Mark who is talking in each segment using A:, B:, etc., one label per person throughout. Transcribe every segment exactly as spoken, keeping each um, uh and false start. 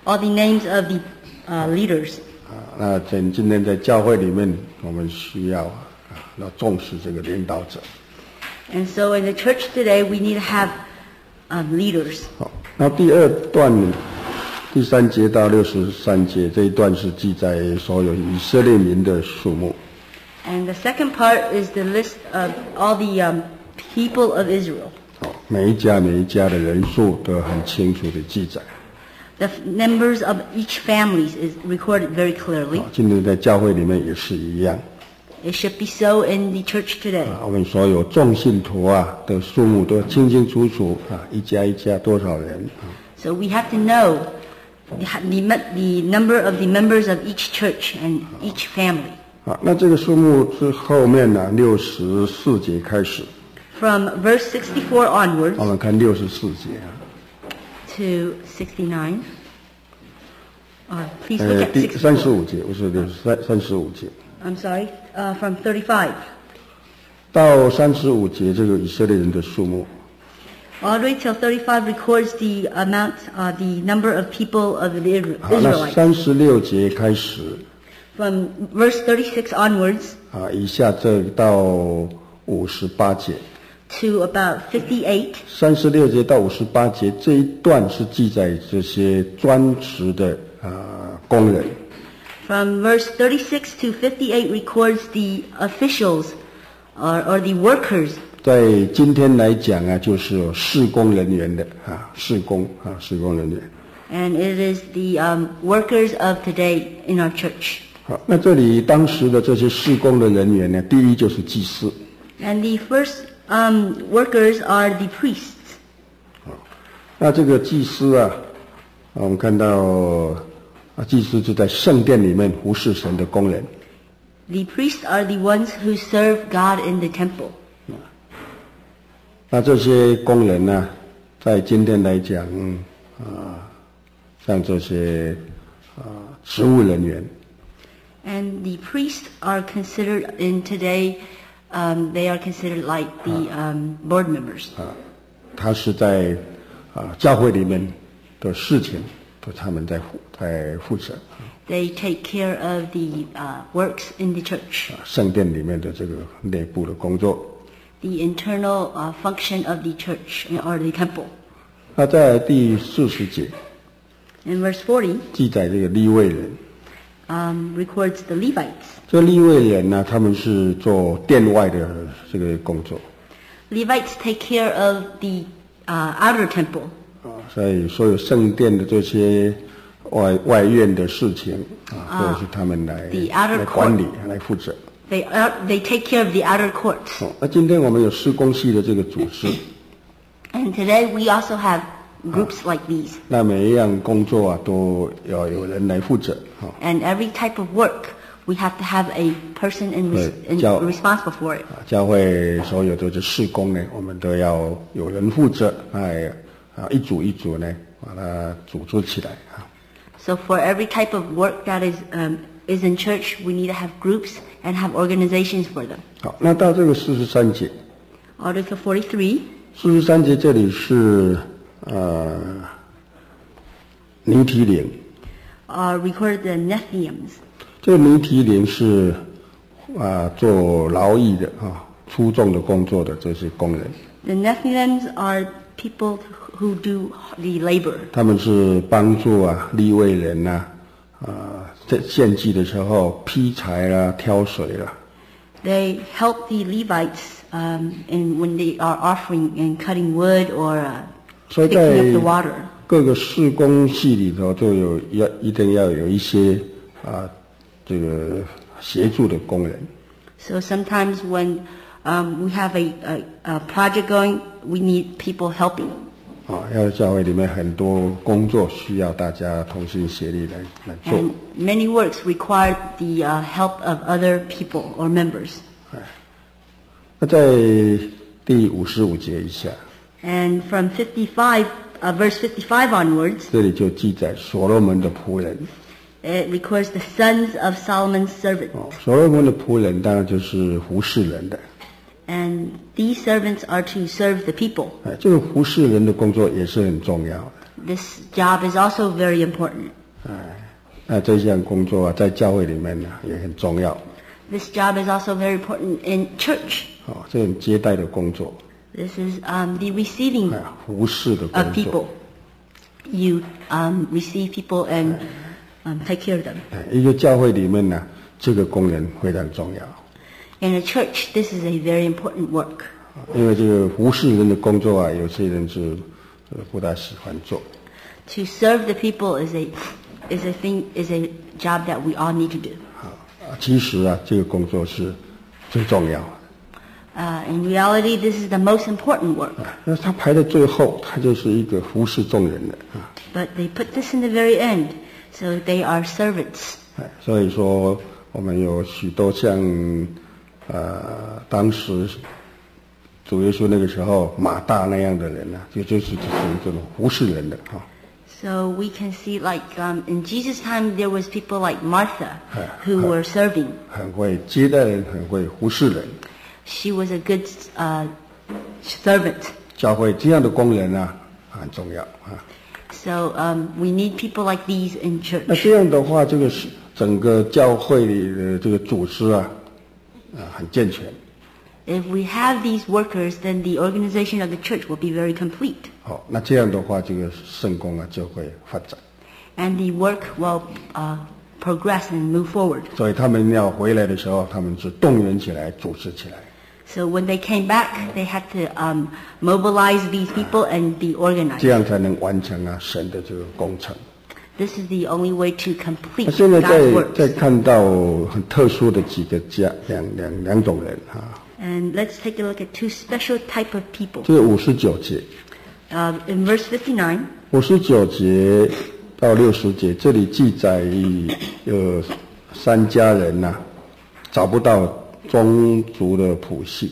A: all the names of the uh, leaders.
B: 啊，那在今天在教会里面，我们需要啊要重视这个领导者。
A: And so in the church today, we need to have um, leaders.
B: 好，那第二段第三节到六十三节这一段是记载所有以色列民的数目。
A: And the second part is the list of all the um, people of Israel.
B: 好，每一家每一家的人数都很清楚的记载。
A: The members of each family is recorded very clearly.
B: 好，今天在教会里面也是一样。
A: It should be so in the church today.
B: 啊，我们所有众信徒啊的数目都清清楚楚啊，一家一家多少人啊。
A: So we have to know the, the, the number of the members of each church and each family.
B: 啊，那这个数目是后面呢六十四节开始。
A: From verse sixty-four onwards.
B: 我们看六十四节啊。
A: To sixty-nine. Uh, please
B: 呃，
A: look at
B: 第
A: sixty-four.
B: 三十五节不是六三三十五节。
A: I'm sorry, uh, from thirty-five.
B: 到三十五节，这个以色列人的数目。
A: All the way till thirty-five records the amount, uh, the number of people of the
B: 好，那
A: Israelites.
B: 三十六节开始。
A: From verse thirty-six onwards.
B: 啊，以下这到五十八节。
A: To about fifty-eight.
B: 三十六节到五十八节这一段是记载这些专职的啊工人。
A: From verse thirty-six to fifty-eight records the officials or, or the workers.
B: 在今天来讲啊，就是有事工人员的啊，事工啊，事工人员。
A: And it is the um, workers of today in our church.
B: 好，那这里当时的这些事工的人员呢，第一就是祭司。
A: And the first um, workers are the priests.
B: 好，那这个祭司啊，我们看到啊，祭司就在圣殿里面服侍神的工人。
A: The priests are the ones who serve God in the temple.
B: 那这些工人呢，在今天来讲，啊，像这些啊职务人员。
A: And the priests are considered in today, um, they are considered like the um, board members.
B: 啊，他是在啊教会里面的事情，都他们在负在负责。
A: They take care of the uh, works in the church.
B: 啊，圣殿里面的这个内部的工作。
A: The internal uh, function of the church or the temple.
B: 那在第四十节
A: In verse forty,
B: 记载这个利未人。
A: um, records the Levites.
B: 这利未人呢，他们是做殿外的这个工作。
A: Levites take care of the uh, outer temple.
B: 啊，所以所有圣殿的这些外外院的事情啊，都是他们来来管理、来负责。
A: They are, they take care of the outer courts.
B: 哦，那今天我们有施工系的这个组织。
A: And today we also have groups like these.
B: 那每一样工作啊，都要有人来负责。哦。
A: And every type of work, we have to have a person in, res, in responsible for it.
B: 教会所有的这事工呢，我们都要有人负责，哎，啊，一组一组呢，把它组织起来啊。
A: So for every type of work that is um, is in church, we need to have groups and have organizations for them.
B: 好，那到这个四十三节。
A: Article forty-three.
B: 四十三节这里是呃尼提灵。
A: Uh, recorded the Nephilims.
B: 这个尼提灵是啊做劳役的啊出众的工作的这些工人。
A: The Nephilims are people who do the labor.
B: 他们是帮助啊利未人呐啊在献祭的时候劈柴啦、挑水啦。
A: They help the Levites um, in when they are offering and cutting wood or uh, picking up the water.
B: 各个事工系里头都有要一定要有一些啊这个协助的工人。
A: So sometimes when um, we have a, a, a project going, we need people helping.
B: 啊，要教会里面很多工作需要大家同心协力来来做。
A: And many works require the uh, help of other people or members.
B: 那在第五十五节以下。
A: And from fifty-five, uh, verse fifty-five onwards.
B: 这里就记载所罗门的仆人。
A: It records the sons of Solomon's servants.
B: 哦，所罗门的仆人当然就是服侍人的。
A: And these servants are to serve the people.
B: 哎，这个服侍人的工作也是很重要的。
A: This job is also very important.
B: 哎，那这项工作啊，在教会里面呢、啊、也很重要。
A: This job is also very important in church.
B: 哦，这种接待的工作。
A: This is um, the receiving
B: 哎，服侍的工
A: of
B: 作。
A: people. You um, receive people and um, take care of them.
B: 哎，一个教会里面呢、啊，这个工人非常重要。
A: In a church, this is a very important work.
B: 因为这个服侍人的工作啊，有些人是呃不大喜欢做。
A: To serve the people is a is a thing is a job that we all need to do.
B: 啊，其实啊，这个工作是最重要的。
A: Uh, in reality, this is the most important work.
B: 那他排在最后，他就是一个服侍众人的啊。
A: But they put this in the very end, so they are servants.
B: 哎，所以说我们有许多像呃当时主耶稣那个时候马大那样的人呢、啊，就就是属于这种服侍人的啊。
A: So we can see, like um, in Jesus' time, there was people like Martha who were serving.
B: 很会接待人，很会服侍人。
A: She was a good uh, servant.
B: 教会这样的工人啊，很重要啊。
A: So um, we need people like these in church.
B: 那这样的话，这个是整个教会里的这个组织啊，啊很健全。
A: If we have these workers, then the organization of the church will be very complete.
B: 好，那这样的话，这个圣工啊就会发展。
A: And the work will uh, progress and move forward.
B: 所以他们要回来的时候，他们是动员起来，组织起来。
A: So when they came back, they had to um, mobilize these people and be organized.
B: 这样才能完成啊神的这个工程。
A: This is the only way to complete
B: 现在
A: God's
B: 在
A: work.
B: 在看到很特殊的几个家两两两种人啊。
A: And let's take a look at two special type of people.
B: 这个五十九节。
A: Uh, in verse fifty-nine.
B: 五十九节到六十节，这里记载有三家人呐、啊，找不到宗族的谱系。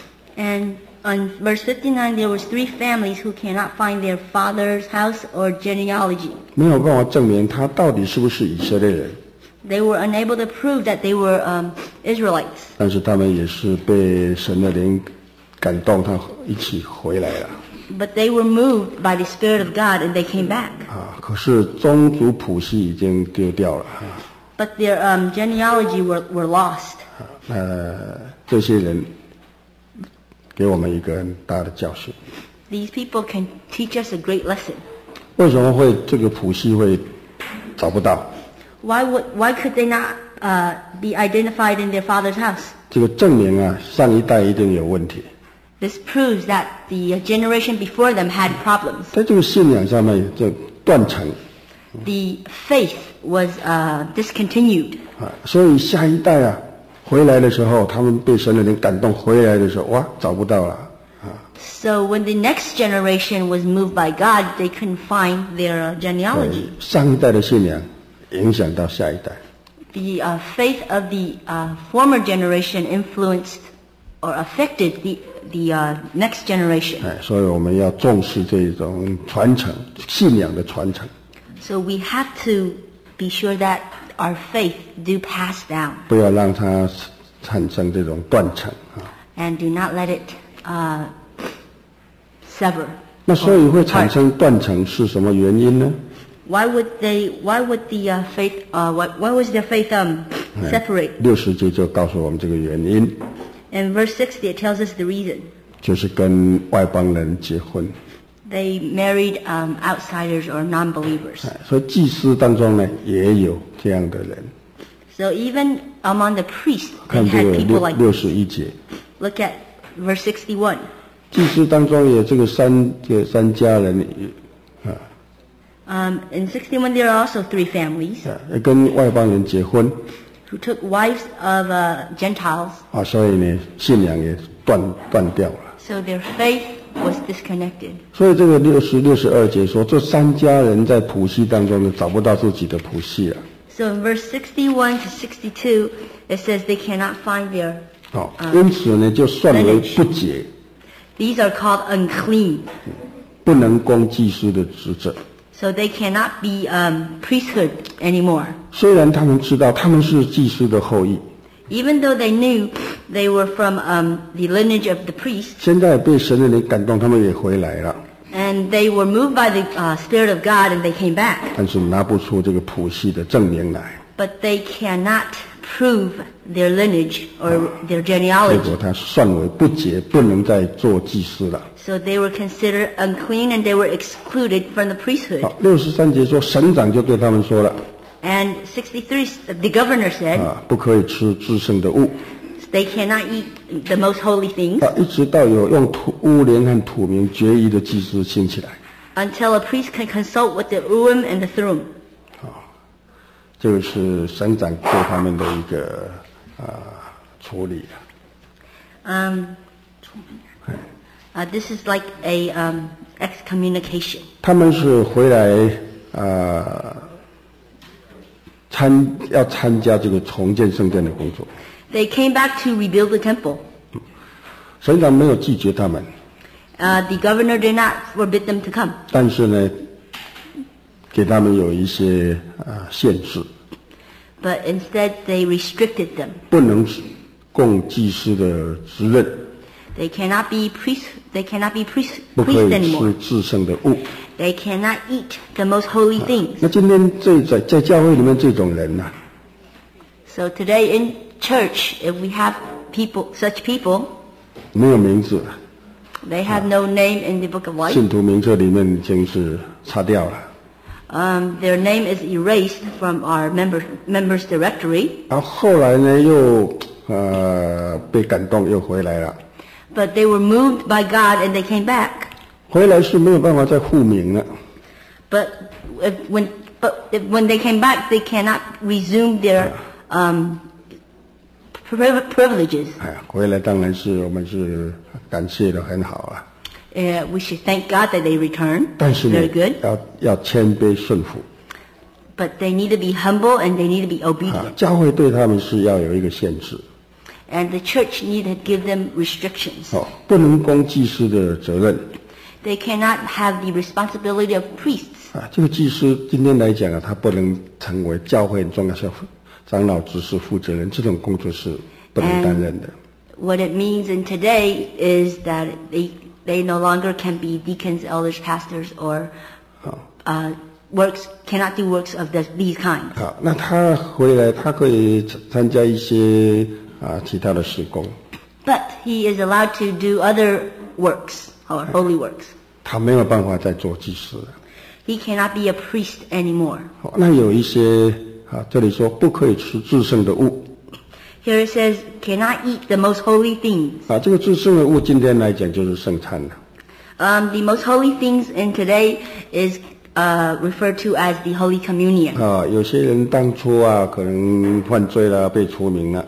A: And on verse fifty-nine, there was three families who cannot find their father's house or genealogy.
B: 没有办法证明他到底是不是以色列人。
A: They were unable to prove that they were um, Israelites.
B: 但是他们也是被神的灵感动，他一起回来了。
A: But they were moved by the Spirit of God and they came back.
B: 啊，可是宗族谱系已经丢掉了。啊
A: But their um, genealogy were, were lost.
B: 啊，那这些人给我们一个很大的教训。
A: These people can teach us a great lesson.
B: 为什么会这个谱系会找不到？
A: Why would why could they not uh, be identified in their father's house?
B: 这个证明啊，上一代一定有问题。
A: This proves that the generation before them had problems.
B: 在这个信仰上面就断层。
A: The faith was uh, discontinued.
B: 啊，所以下一代啊回来的时候，他们被神的灵感动回来的时候，哇，找不到了。啊
A: So when the next generation was moved by God, they couldn't find their uh, genealogy.
B: 上一代的信仰影响到下一代。
A: The uh, faith of the uh, former generation influenced or affected the the uh, next generation.
B: 哎，所以我们要重视这种传承，信仰的传承。
A: So we have to be sure that our faith do pass down.
B: 不要让它产生这种断层啊。
A: And do not let it uh, sever.
B: 那所以会产生断层是什么原因呢？
A: Why would they? Why would the uh, faith? Uh, why, why was their faith um, separate?
B: 六十节就告诉我们这个原因。
A: In verse sixty, it tells us the reason.
B: 就是跟外邦人结婚。
A: They married um, outsiders or non-believers.
B: 所以祭司当中呢也有这样的人。
A: So even among the priests, they
B: 看这
A: had
B: 个
A: people
B: 六
A: like
B: 六十一节，
A: Look at verse sixty-one.
B: 祭司当中有这个三这三家人啊，
A: Um, in sixty-one, there are also three families
B: 啊跟外邦人结婚
A: who took wives of uh, Gentiles.
B: 啊，所以呢信仰也断断掉了。
A: So their faith was disconnected.
B: 所以这个六十六十二节说，这三家人在谱系当中呢找不到自己的谱系了。
A: So in verse sixty-one to sixty-two, it says they cannot find their.
B: 哦，因此呢就算为不洁，
A: These are called unclean.
B: 不能供祭司的职责。
A: So they cannot be um, priesthood anymore.
B: 虽然他们知道他们是祭司的后裔，
A: Even though they knew they were from um, the lineage of the priests,
B: 现在被神的灵感动，他们也回来了。
A: And they were moved by the uh, Spirit of God, and they came back.
B: 但是拿不出这个谱系的证明来。
A: But they cannot prove their lineage or their genealogy.
B: 结果他算为不洁，不能再做祭司了。
A: So they were considered unclean, and they were excluded from the priesthood.
B: 好，六十三节说，省长就对他们说了。
A: And sixty-three, the governor said,
B: 啊，不可以吃至圣的物。
A: They cannot eat the most holy things.
B: 啊，一直到有用土乌联和土名决议的祭司兴起来。
A: Until a priest can consult with the Urim and the Thummim.
B: 啊，这个是省长对他们的一个啊处理。
A: Um, uh, this is like a um, excommunication.
B: 他们是回来啊。参要参加这个重建圣殿的工作。
A: They came back to rebuild the temple.
B: 省长没有拒绝他们。
A: Uh, the governor did not forbid them to come.
B: 但是呢，给他们有一些啊限制。
A: But instead, they restricted them.
B: 不能供祭司的职任。
A: They cannot be priests. They cannot be priests
B: 不可以
A: anymore.
B: 吃至圣的物。
A: They cannot eat the most holy things.
B: 那今天这在在教会里面这种人呢、啊、
A: ？So today in church, if we have people, such people,
B: 没有名字。
A: They have no name in the book of life.
B: 信徒名册里面已经是擦掉了。
A: Um, their name is erased from our member, members directory.
B: 然后后来呢，又呃被感动，又回来了。
A: But they were moved by God and they came back.
B: 回来是没有办法再复名了。
A: But if, when but if, when they came back, they cannot resume their um, privileges.
B: 哎，回来当然是我们是感谢的很好啊。
A: Uh, we should thank God that they returned.
B: 但是呢
A: Very good.
B: 要要谦卑顺服。
A: But they need to be humble and they need to be obedient.
B: 啊，教会对他们是要有一个限制。
A: And the church need to give them restrictions.
B: 哦，不能供祭司的责任。
A: They cannot have the responsibility of priests.
B: 啊，这个祭司今天来讲啊，他不能成为教会很重要的长老、执事负责人，这种工作是不能担任的。
A: What it means in today is that they they no longer can be deacons, elders, pastors, or uh, works cannot do works of the, these kinds.
B: 好，那他回来，他可以参加一些啊其他的事工。
A: But he is allowed to do other works or holy works.
B: 他没有办法再做祭司了。
A: He cannot be a priest anymore.
B: 好，那有一些啊，这里说不可以吃至圣的物。
A: Here it says, cannot eat the most holy things.
B: 啊，这个至圣的物今天来讲就是圣餐了。
A: Um, the most holy things in today is uh, referred to as the Holy Communion.
B: 啊，有些人当初啊可能犯罪了，被除名了。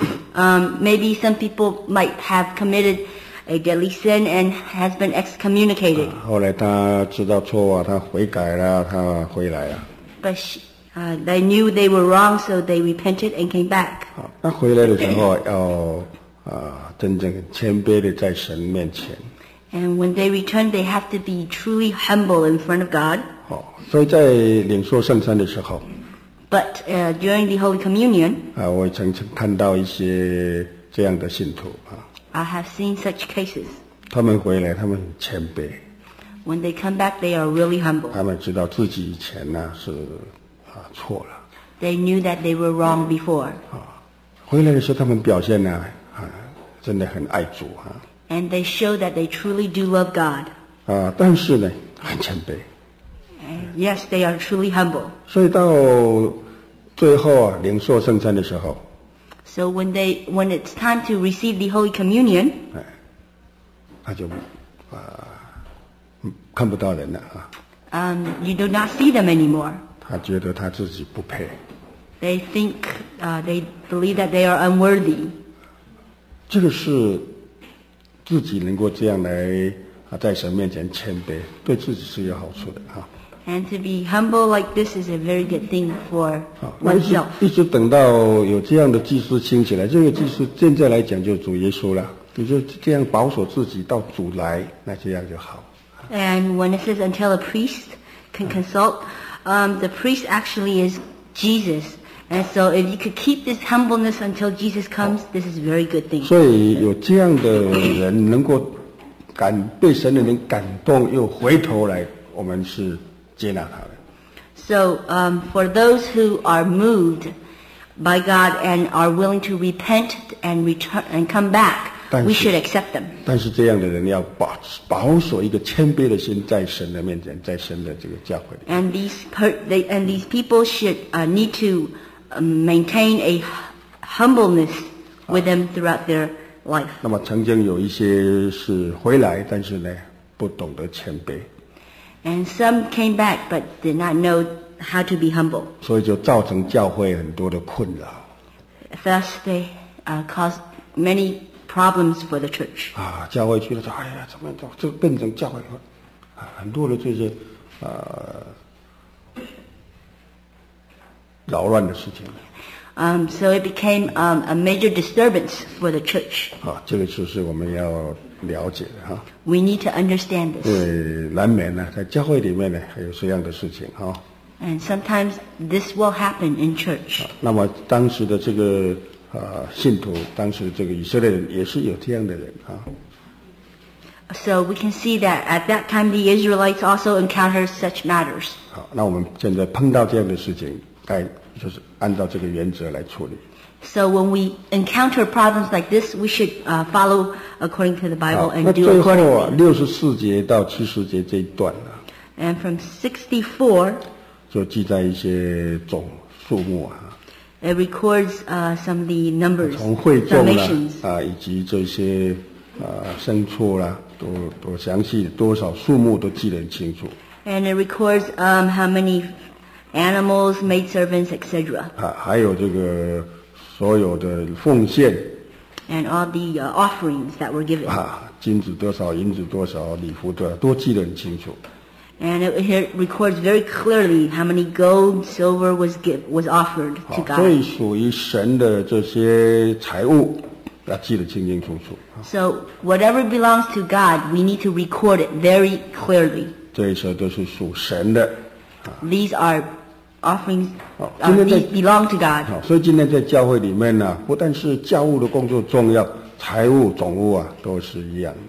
A: Um, maybe some people might have committed a deadly sin and has been excommunicated.
B: 啊，后来他知道错误，他悔改了，他回来了。
A: But she, uh, they knew they were wrong, so they repented and came back.
B: 好，那回来的时候要啊真正谦卑的在神面前。
A: And when they return, they have to be truly humble in front of God.
B: 好，所以在领受圣餐的时候，
A: But uh, during the Holy Communion,
B: 啊，我曾经看到一些这样的信徒啊，
A: I have seen such cases.
B: 他们回来，他们很谦卑，
A: When they come back, they are really humble.
B: 他们知道自己以前呢是啊错了，
A: They knew that they were wrong before.
B: 啊，回来的时候他们表现呢啊真的很爱主啊，
A: And they show that they truly do love God.
B: 啊，但是呢很谦卑，
A: And yes, they are truly humble.
B: 所以到最后啊领受圣餐的时候，
A: So when they, when it's time to receive the Holy Communion,
B: 哎，他就啊看不到人了啊，
A: um, you do not see them anymore.
B: 他觉得他自己不配。
A: They think, uh, they believe that they are unworthy.
B: 这个是自己能够这样来啊，在神面前谦卑，对自己是有好处的啊。
A: And to be humble like this is a very good thing for
B: 好，那一直
A: oneself.
B: 一直等到有这样的祭司兴起来，这个祭司现在来讲就主耶稣了，你就这样保守自己到主来，那这样就好。
A: And when it says until a priest can consult, um, the priest actually is Jesus. And so if you could keep this humbleness until Jesus comes, this is a very good thing.
B: 所以有这样的人能够感被神的人感动，又回头来，我们是接纳他的。
A: So um, for those who are moved by God and are willing to repent and return and come back, we should accept them.
B: 但是这样的人要保保守一个谦卑的心，在神的面前，在神的这个教会里。
A: And these per, they, and these people should uh, need to um, maintain a humbleness with them throughout their life.
B: 那么曾经有一些是回来，但是呢，不懂得谦卑。
A: And some came back but did not know how to be humble.
B: 所以就造成教会很多的困扰。
A: Thus, they uh, caused many problems for the church.
B: 啊，教会去了说，哎呀，怎么这变成教会啊，很多的这些呃扰乱的事情。
A: Um, so it became um, a major disturbance for the church.
B: 啊，这个就是我们要了解的哈。
A: We need to understand this.
B: 对，难免呢，在教会里面呢，还有这样的事情哈。
A: And sometimes this will happen in church.
B: 那么当时的这个呃信徒，当时的这个以色列人也是有这样的人啊。
A: So we can see that at that time the Israelites also encountered such matters.
B: 好，那我们现在碰到这样的事情，该就是按照这个原则来处理。
A: So when we encounter problems like this, we should uh, follow according to the Bible
B: 好，
A: and
B: 那
A: do
B: 最后啊，
A: accordingly.
B: 六十四节到七十节这一段呢、啊，
A: And from sixty-four,
B: 就记载一些总数目啊，
A: it records uh, some of the numbers,
B: 从会众啦
A: summations.
B: 啊，以及这些啊牲畜啦，都都详细多少数目都记得很清楚。
A: And it records um, how many animals, maidservants, et cetera.
B: 啊，还有这个所有的奉献
A: And all the uh, offerings that were given.
B: 啊，金子多少，银子多少，礼服多少，都记得很清楚。
A: And it, here it records very clearly how many gold, silver was give, was offered
B: 好，
A: to God.
B: 所以属于神的这些财物要记得清清楚楚。
A: So whatever belongs to God, we need to record it very clearly.
B: 这些都是属神的。
A: These are offerings,
B: 好，
A: uh,
B: 今天在
A: these belong to God.
B: 好，所以今天在教会里面呢、不但是教务的工作重要，财务总务啊都是一样的。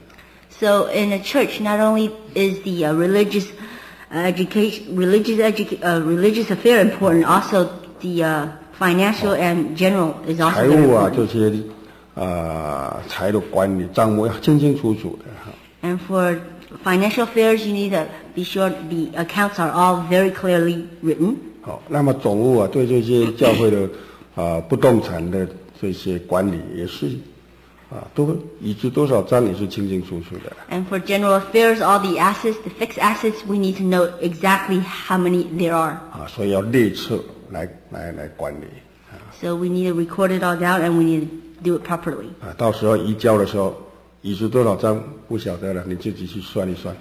A: So in a church, not only is the uh, religious uh, education, religious edu- uh, religious affair important, also the uh, financial and general is
B: 财
A: also very
B: 务啊
A: important.
B: 这些啊财的管理账目要清清楚楚的哈。
A: And for financial affairs, you need to be sure the accounts are all very clearly written.
B: 好，那么总务啊对这些教会的啊不动产的这些管理也是啊都已知多少章也是清清楚楚的。
A: And for general affairs, all the assets, the fixed assets, we need to know exactly how many there are.
B: 啊，所以要列册来来来管理。
A: So we need to record it all down, and we need to do it properly.
B: 啊，到时候移交的时候，已知多少张不晓得了，你自己去算一算。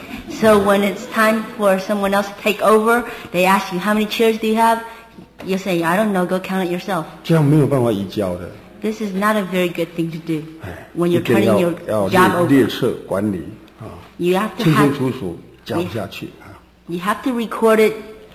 A: So when it's time for someone else to take over, they ask you, how many chairs do you have? You say, I don't know, go count it yourself.
B: 这样没有办法移交的。
A: This is not a very good thing to do
B: 哎，
A: when
B: 一
A: you're
B: 定
A: turning
B: 要
A: your
B: 要
A: job
B: 列列
A: over.
B: 册管理啊，
A: You have to
B: 清清
A: have,
B: 楚楚交下去啊。
A: you have to record it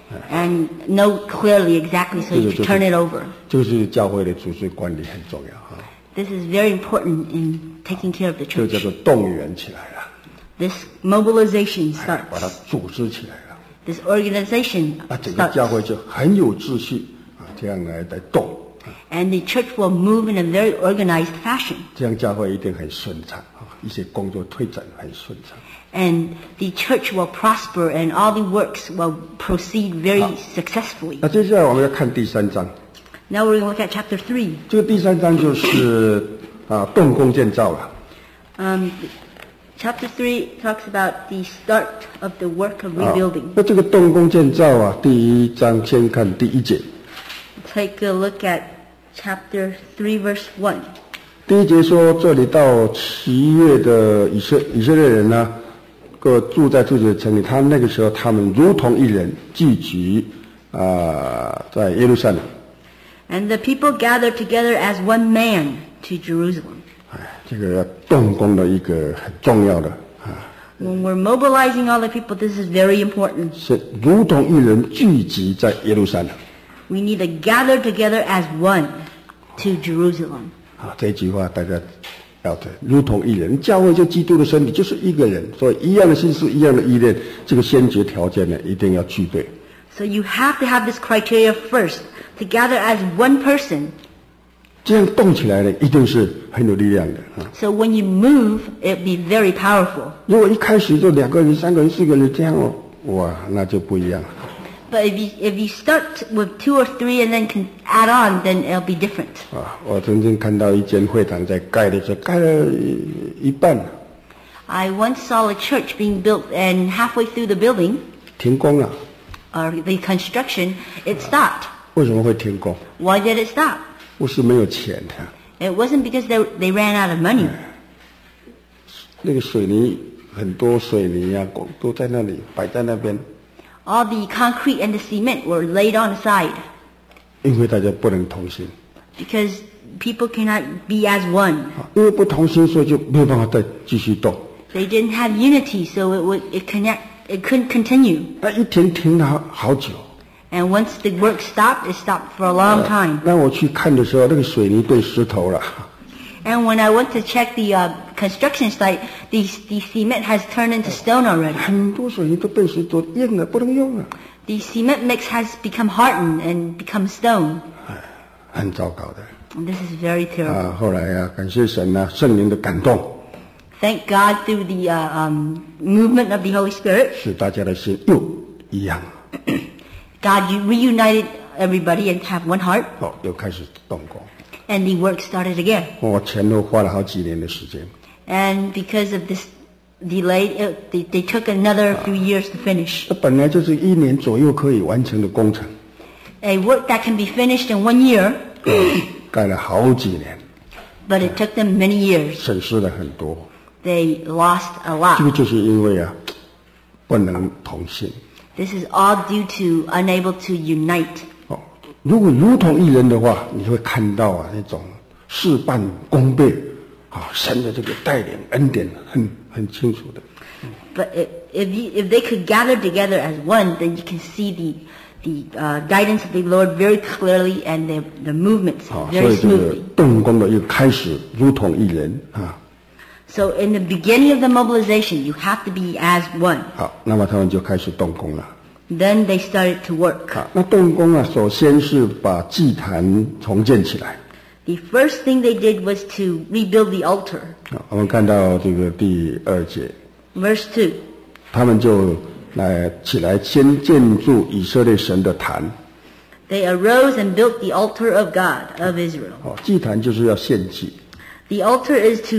A: and know clearly exactly so you can turn it over.
B: 这就是教会的组织管理很重要哈，
A: This is very important in taking care of the
B: 这个叫
A: church.
B: 做动员起来了，
A: This mobilization
B: 把它
A: starts.
B: 组织起来了，
A: This organization
B: 那整个教
A: starts.
B: 会就很有秩序啊，这样来来动，
A: And the church will move in a very organized fashion.
B: 这样教会一定很顺畅啊，一些工作推展很顺畅。
A: And the church will prosper and all the works will proceed very successfully.
B: 那接下来我们要看第三章，
A: Now we're going to look at chapter three.
B: 这个第三章就是啊动工建造了。
A: Um, chapter three talks about the start of the work of
B: 啊
A: rebuilding.
B: 那这个动工建造啊，第一章先看第一节。
A: Take a look at chapter three, verse one.
B: 第一节说，这里到七月的以色以色列人呢，各住在自己的城里，他那个时候他们如同一人聚集啊、在耶路撒冷。
A: And the people gathered together as one man to Jerusalem.
B: 哎，这个要动工的一个很重要的啊，
A: When we're mobilizing all the people, this is very important.
B: 是如同一人聚集在耶路撒冷。
A: We need to gather together as one to Jerusalem.
B: 啊，这句话大家要的，如同一人，教会就基督的身体，就是一个人，所以一样的心思，一样的意念，这个先决条件呢，一定要具备。
A: So you have to have this criteria first, together as one person.
B: 这样动起来呢，一定是很有力量的啊。
A: So when you move, it'll be very powerful.
B: 如果一开始就两个人、三个人、四个人这样哦，哇，那就不一样了。
A: But if you if you start with two or three and then can add on, then it'll be different.
B: 啊，我曾经看到一间会堂在盖的时候，盖了一半，
A: I once saw a church being built, and halfway through the building,
B: 停工了。
A: or the construction, it stopped.
B: 为什么会停工？
A: Why did it stop?
B: 不是没有钱的，
A: It wasn't because they they ran out of money.
B: 那个水泥很多水泥啊，都在那里摆在那边，
A: All the concrete and the cement were laid on the side
B: 因为大家不能同心，
A: because people cannot be as one.
B: 啊因为不同心，所以就没有办法再继续动。
A: They didn't have unity, so it would it connect it couldn't continue.
B: 那一停停了好好久。
A: And once the work stopped, it stopped for a long time.
B: 那我去看的时候，那个水泥变石头了。
A: And when I went to check the uh, construction site, the the cement has turned into stone already.
B: 很多水泥都变石头，硬了不能用了。
A: The cement mix has become hardened and become stone.
B: 很糟糕的。
A: And this is very terrible.
B: 啊，后来啊，感谢神啊，圣灵的感动，
A: Thank God through the uh, um, movement of the Holy Spirit,
B: 使大家的心又一样，
A: God you reunited everybody and have one heart,
B: 哦，又开始动工。
A: and the work started again.
B: 我前后花了好几年的时间。
A: And because of this delay, it, they, they took another few years to finish.
B: 这本来就是一年左右可以完成的工程，
A: A work that can be finished in one year,
B: 盖了好几年，
A: but it took them many years.
B: 损失了很多。
A: They lost a
B: 这个
A: lot.
B: 就是因为啊，不能同心。
A: This is all due to unable to unite.
B: 哦，如果如同一人的话，你会看到啊那种事半功倍，啊，神的这个带领恩典很很清楚的。
A: But if if, you, if they could gather together as one, then you can see the the uh, guidance of the Lord very clearly and the the movements
B: 啊，所
A: very
B: 以这个
A: smoothly.
B: 动工的一个开始，如同一人啊。
A: So in the beginning of the mobilization, you have to be as one.
B: 好，那么他们就开始动工了。
A: Then they started to work.
B: 好，那动工啊，首先是把祭坛重建起来。
A: The first thing they did was to rebuild the altar.
B: 好，我们看到这个第二节，
A: Verse two.
B: 他们就来起来先建筑以色列神的坛。
A: They arose and built the altar of God of Israel.
B: 哦，祭坛就是要献祭。
A: The altar is to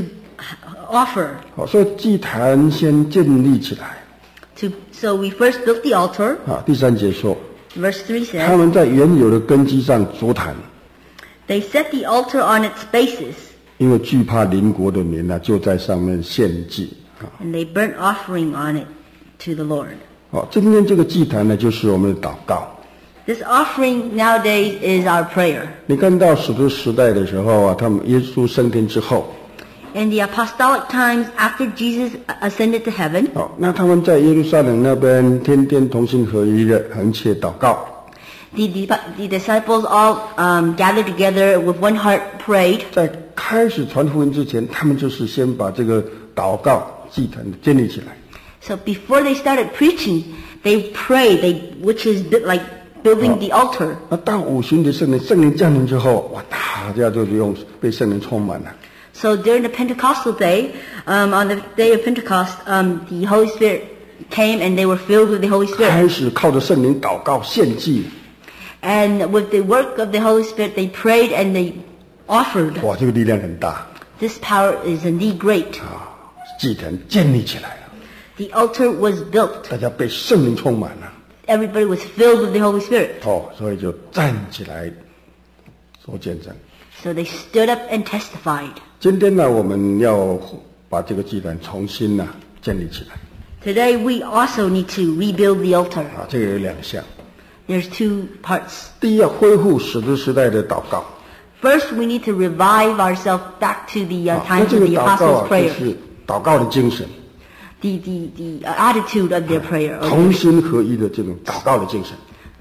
A: offer.
B: 好，所以祭坛先建立起来。
A: To, so we first built the altar.
B: 啊，第三节说，
A: Verse three
B: 他
A: says,
B: 们在原有的根基上筑坛，
A: they set the altar on its basis,
B: 因为惧怕邻国的民呢、就在上面献祭。啊，
A: and they burnt offering on it to the Lord.
B: 好，今天这个祭坛呢，就是我们的祷告。
A: This offering nowadays is our prayer.
B: 你看到使徒时代的时候啊，他们耶稣升天之后，
A: In the apostolic times after Jesus ascended to heaven,
B: 好，那他们在耶路撒冷那边天天同心合一的横切祷告。
A: the, the, the disciples all um, gathered together with one heart, prayed.
B: 在开始传福音之前，他们就是先把这个祷告祭坛建立起来。
A: So before they started preaching, they prayed, they, which is bit like building the altar.
B: 那到五旬的圣灵，圣灵降临之后，哇，大家就用被圣灵充满了。
A: So during the Pentecostal day, um, on the day of Pentecost, um, the Holy Spirit came and they were filled with the Holy Spirit.
B: 开始靠着圣灵祷告献祭，
A: And with the work of the Holy Spirit, they prayed and they offered.
B: 哇，这个力量很大
A: This power is indeed great.
B: 啊！祭坛建立起来了，
A: The altar was built.
B: 大家被圣灵充满了，
A: Everybody was filled with the Holy Spirit.
B: 哦，所以就站起来做见证。
A: So they stood up and testified.
B: 今天呢，我们要把这个祭坛重新呢建立起来
A: Today we also need to rebuild the altar.
B: 啊，这个有两项。
A: There's two parts.
B: 第一，要恢复使徒时代的祷告
A: First, we need to revive ourselves back to the uh,
B: 啊，那
A: times
B: 这
A: of
B: 个
A: the
B: 祷告
A: apostles'
B: 啊，就
A: prayer,
B: 是祷告的精神，
A: the, the, the uh, attitude of their prayer. or
B: 同心合一的这种祷告的精神。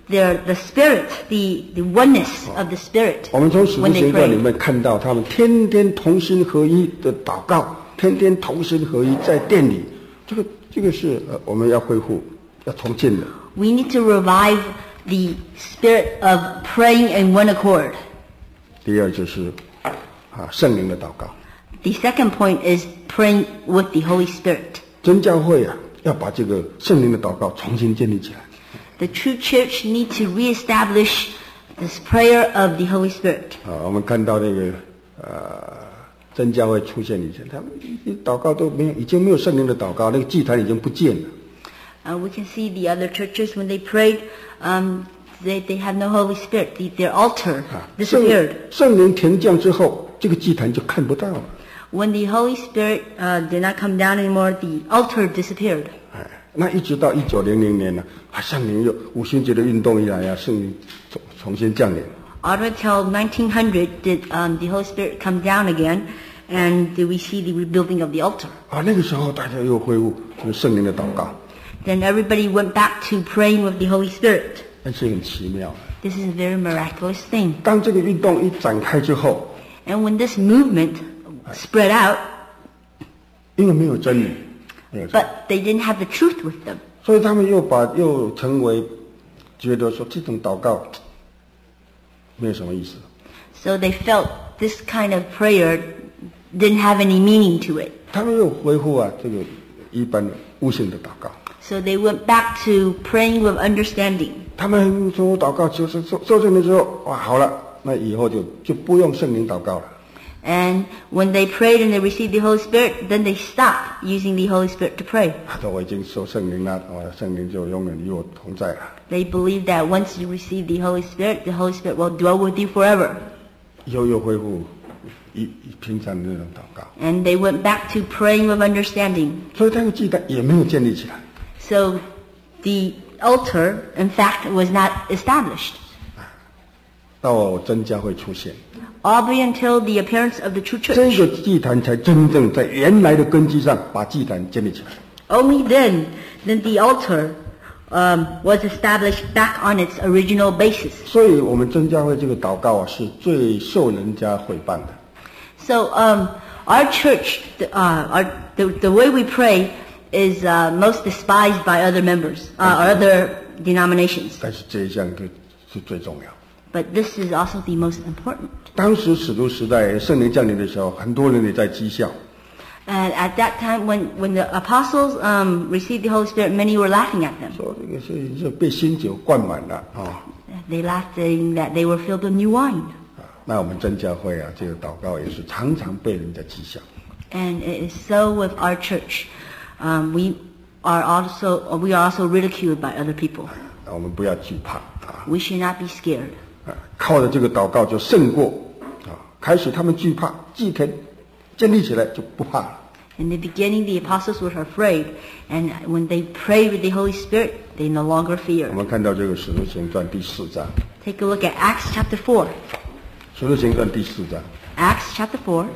A: their the spirit, the the oneness of the spirit
B: 我们从使徒
A: when they
B: 行传里
A: pray.
B: 面看到他们天天同心合一的祷告，天天同心合一在殿里，这个这个是呃我们要恢复、要重建的。
A: We need to revive the spirit of praying in one accord.
B: 第二就是啊圣灵的祷告，
A: The second point is praying with the Holy Spirit.
B: 真教会啊要把这个圣灵的祷告重新建立起来。
A: The true church needs to reestablish this prayer of the Holy Spirit.
B: 啊，我们看到那个呃真教会出现以前，他们祷告都没有，已经没有圣灵的祷告，那个祭坛已经不见了。
A: Uh, we can see the other churches when they prayed, um, they they have no Holy Spirit. The, their altar
B: 圣
A: disappeared.
B: 圣灵天降之后，这个祭坛就看不到了。
A: When the Holy Spirit uh, did not come down anymore, the altar disappeared.
B: 哎，那一直到一九零零年呢，啊，圣灵又五旬节的运动一来啊，圣灵重重新降临。
A: All until nineteen hundred did um, the Holy Spirit come down again, and did we see the rebuilding of the altar.
B: 啊，那个时候大家又恢复这个圣灵的祷告，
A: Then everybody went back to praying with the Holy Spirit.
B: 那是很奇妙的。
A: This is a very miraculous thing.
B: 当这个运动一展开之后，
A: And when this movement spread out,
B: 因为没有真理，没有真理，
A: but they didn't have the truth with them.
B: 所以他们又把又成为觉得说这种祷告没有什么意思。
A: So they felt this kind of prayer didn't have any meaning to it.
B: 他们又恢复啊这个一般悟性的祷告。
A: So they went back to praying with understanding.
B: 他们说祷告就是受受圣灵之后，哇，好了，那以后就就不用圣灵祷告了。
A: And when they prayed and they received the Holy Spirit, then they stopped using the Holy Spirit to pray.
B: 他说我已经受圣灵了，我圣灵就永远与我同在了。
A: They believed that once you receive the Holy Spirit, the Holy Spirit will dwell with you forever.
B: 以后又恢复一一平常的那种祷告，
A: And they went back to praying with understanding.
B: 所以那个祭坛也没有建立起来。
A: So the altar, in fact, was not established.
B: 到真教会出现，
A: All the way until the appearance of the true
B: 这
A: church.
B: 个祭坛才真正在原来的根基上把祭坛建立起来。
A: Only then, then the altar um, was established back on its original basis.
B: 所以我们真教会这个祷告啊，是最受人家毁谤的。
A: So um, our church, the, uh, our, the, the way we pray is uh, most despised by other members, uh, or other denominations.
B: 但是这一项就是最重要。
A: But this is also the most important.
B: 当时使徒时代圣灵降临的时候，很多人也在讥笑。
A: And at that time, when, when the apostles um, received the Holy Spirit, many were laughing at them.
B: 说这个是是被新酒灌满了啊！
A: They laughed, saying that they were filled with new wine.
B: 啊那我们真教会啊，这个祷告也是常常被人家讥笑。
A: And it is so with our church. Um, we are also we are also ridiculed by other people.
B: 那我们不要惧怕啊！
A: We should not be scared.
B: 啊靠着这个祷告就胜过啊！开始他们惧怕，祭坛建立起来就不怕了。
A: In the beginning, the apostles were afraid, and when they prayed with the Holy Spirit, they no longer
B: 我
A: feared.
B: 们看到这个使徒行传第四章，
A: Take a look at Acts chapter four.
B: 使徒行传第四章，
A: Acts chapter four.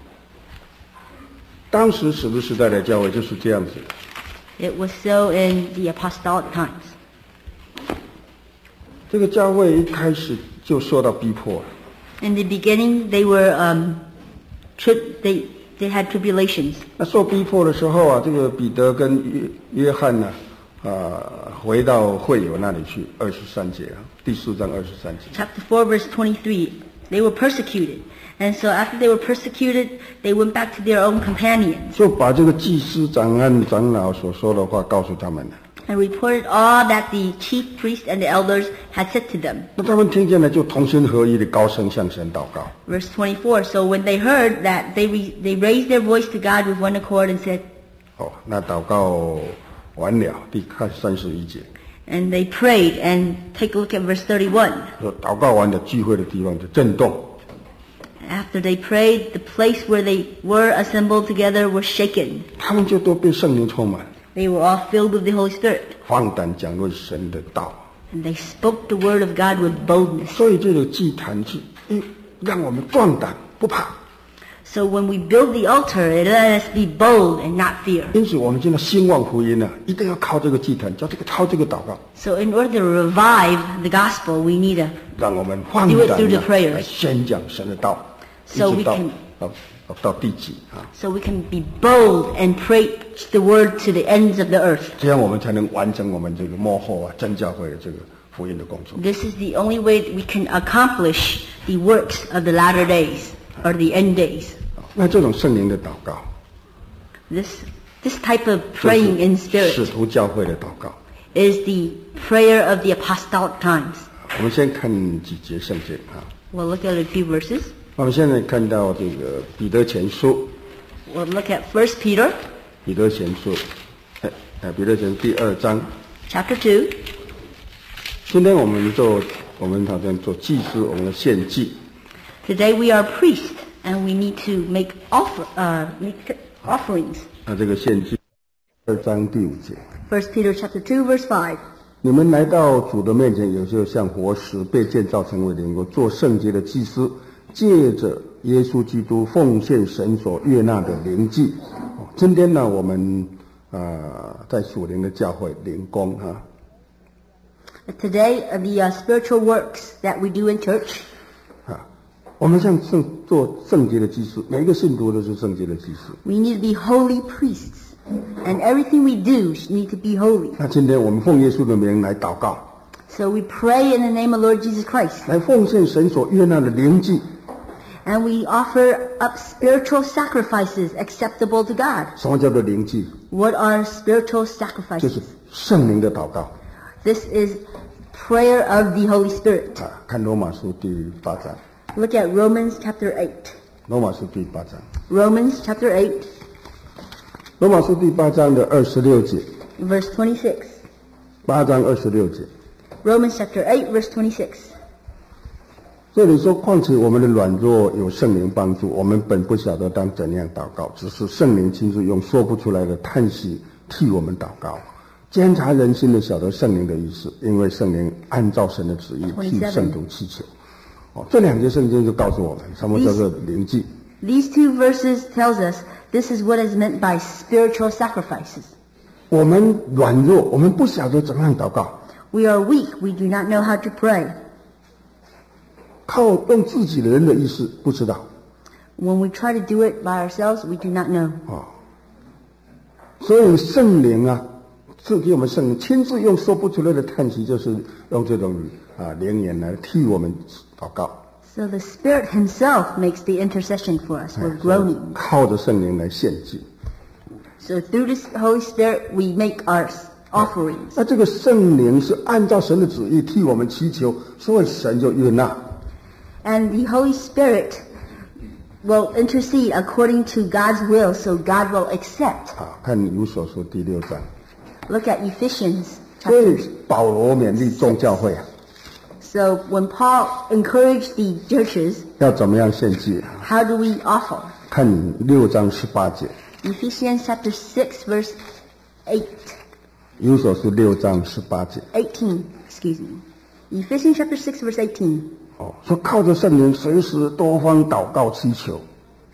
B: 当时使徒时代的教会就是这样子。
A: It was so in the apostolic times.
B: 这个教会一开始就受到逼迫了。
A: In the beginning, they were um, tri- they they had tribulations.
B: 那受逼迫的时候啊，这个彼得跟约约翰呢、啊，回到会友那里去，二十三节啊，第四章二十三节。
A: Chapter four, verse twenty-three. They were persecuted, and so after they were persecuted, they went back to their own companions
B: 就把这个祭司长和长老所说的话告诉他们了。
A: and reported all that the chief priests and the elders had said to them.
B: 那他们听见了，就同心合一的高声向神祷告。
A: Verse twenty-four. So when they heard that, they re- they raised their voice to God with one accord and said,
B: 哦，那祷告完了，第看三十一节，
A: and they prayed. And take a look at verse thirty-one.
B: 说祷告完了，聚会的地方就震动。
A: After they prayed, the place where they were assembled together was shaken.
B: 他们就都被圣灵充满，
A: They were all filled with the Holy Spirit,
B: 放胆讲论神的道。
A: and they spoke the word of God with boldness.
B: 所以这个祭坛是，嗯，让我们壮胆不怕。
A: So when we build the altar, it let us be bold and not fear.
B: 因此，我们现在兴旺福音呢，一定要靠这个祭坛，叫这个靠这个祷告。
A: So in order to revive the gospel, we need to
B: 让我们放胆来宣讲神的道，一直到到到地极啊。
A: So we can be bold and preach the word to the ends of the earth.
B: 这样我们才能完成我们这个幕后啊真教会的这个福音的工作。
A: This is the only way that we can accomplish the works of the latter days or the end days.
B: 那这种圣灵的祷告
A: ，this this type of praying in spirit
B: 使徒教会的祷告
A: is the prayer of the apostolic times.
B: 我们先看几节圣经啊。
A: We'll look at a few verses.
B: 我们现在看到这个彼得前书。
A: We'll look at First Peter.
B: 彼得前书，哎哎，彼得前书第二章。
A: Chapter two.
B: 今天我们做，我们好像做祭司，我们的献祭。
A: Today we are priests, and we need to make offer, uh, make offerings.
B: 那这个献祭，二章第五节。
A: First Peter chapter two, verse five.
B: 你们来到主的面前，有时候像活石，被建造成为灵，做圣洁的祭司，借着耶稣基督奉献神所悦纳的灵祭。今天呢，我们呃在属灵的教会灵工哈。
A: Today, uh, the uh, spiritual works that we do in church.
B: 啊，我们像圣做圣洁的祭司，每一个信徒都是圣洁的祭司。
A: We need to be holy priests, and everything we do need to be holy.
B: 那今天我们奉耶稣的名来祷告。
A: So we pray in the name of Lord Jesus Christ.
B: 来奉献神所悦纳的灵祭。
A: And we offer up spiritual sacrifices acceptable to God.
B: 什么叫做灵祭？
A: What are spiritual sacrifices?
B: 就是圣灵的祷告。
A: This is prayer of the Holy Spirit.
B: 啊，看罗马书第八章。
A: Look at Romans chapter eight.
B: 罗马书第八章。
A: Romans chapter eight.
B: 罗马书第八章的二十六节。
A: Verse twenty-six.
B: 八章二十六节。
A: Romans chapter eight, verse twenty-six.
B: 这里说，况且我们的软弱有圣灵帮助，我们本不晓得当怎样祷告，只是圣灵亲自用说不出来的叹息替我们祷告。监察人心的晓得圣灵的意思，因为圣灵按照神的旨意替圣徒祈求。哦，这两节圣经就告诉我们什么叫做灵祭。
A: These two verses tells us this is what is meant by spiritual sacrifices.
B: 我们软弱，我们不晓得怎样祷告。
A: We are weak. We do not know how to pray.
B: 靠用自己的人的意思不知道。
A: When we try to do it by ourselves, we do not know.
B: 哦，所以圣灵啊，赐给我们圣灵，亲自用说不出来的叹息，就是用这种啊灵言来替我们祷告。
A: So the Spirit Himself makes the intercession for us. We're groaning.
B: 靠着圣灵来献祭。
A: So through this Holy Spirit, we make our offerings.
B: 那这个圣灵是按照神的旨意替我们祈求，所以神就悦纳。
A: And the Holy Spirit will intercede according to God's will, so God will accept.
B: 啊，看以弗所书第六章。
A: Look at Ephesians
B: 所以
A: chapter.
B: 保罗勉励众教会啊，
A: So when Paul encouraged the churches,
B: 要怎么样献祭？
A: how do we offer?
B: 看六章十八节。
A: Ephesians chapter six, verse eight,
B: 以弗所书六章十八节。
A: eighteen. Excuse me. Ephesians chapter six, verse eighteen.
B: 哦，说靠着圣灵，随时多方祷告祈求。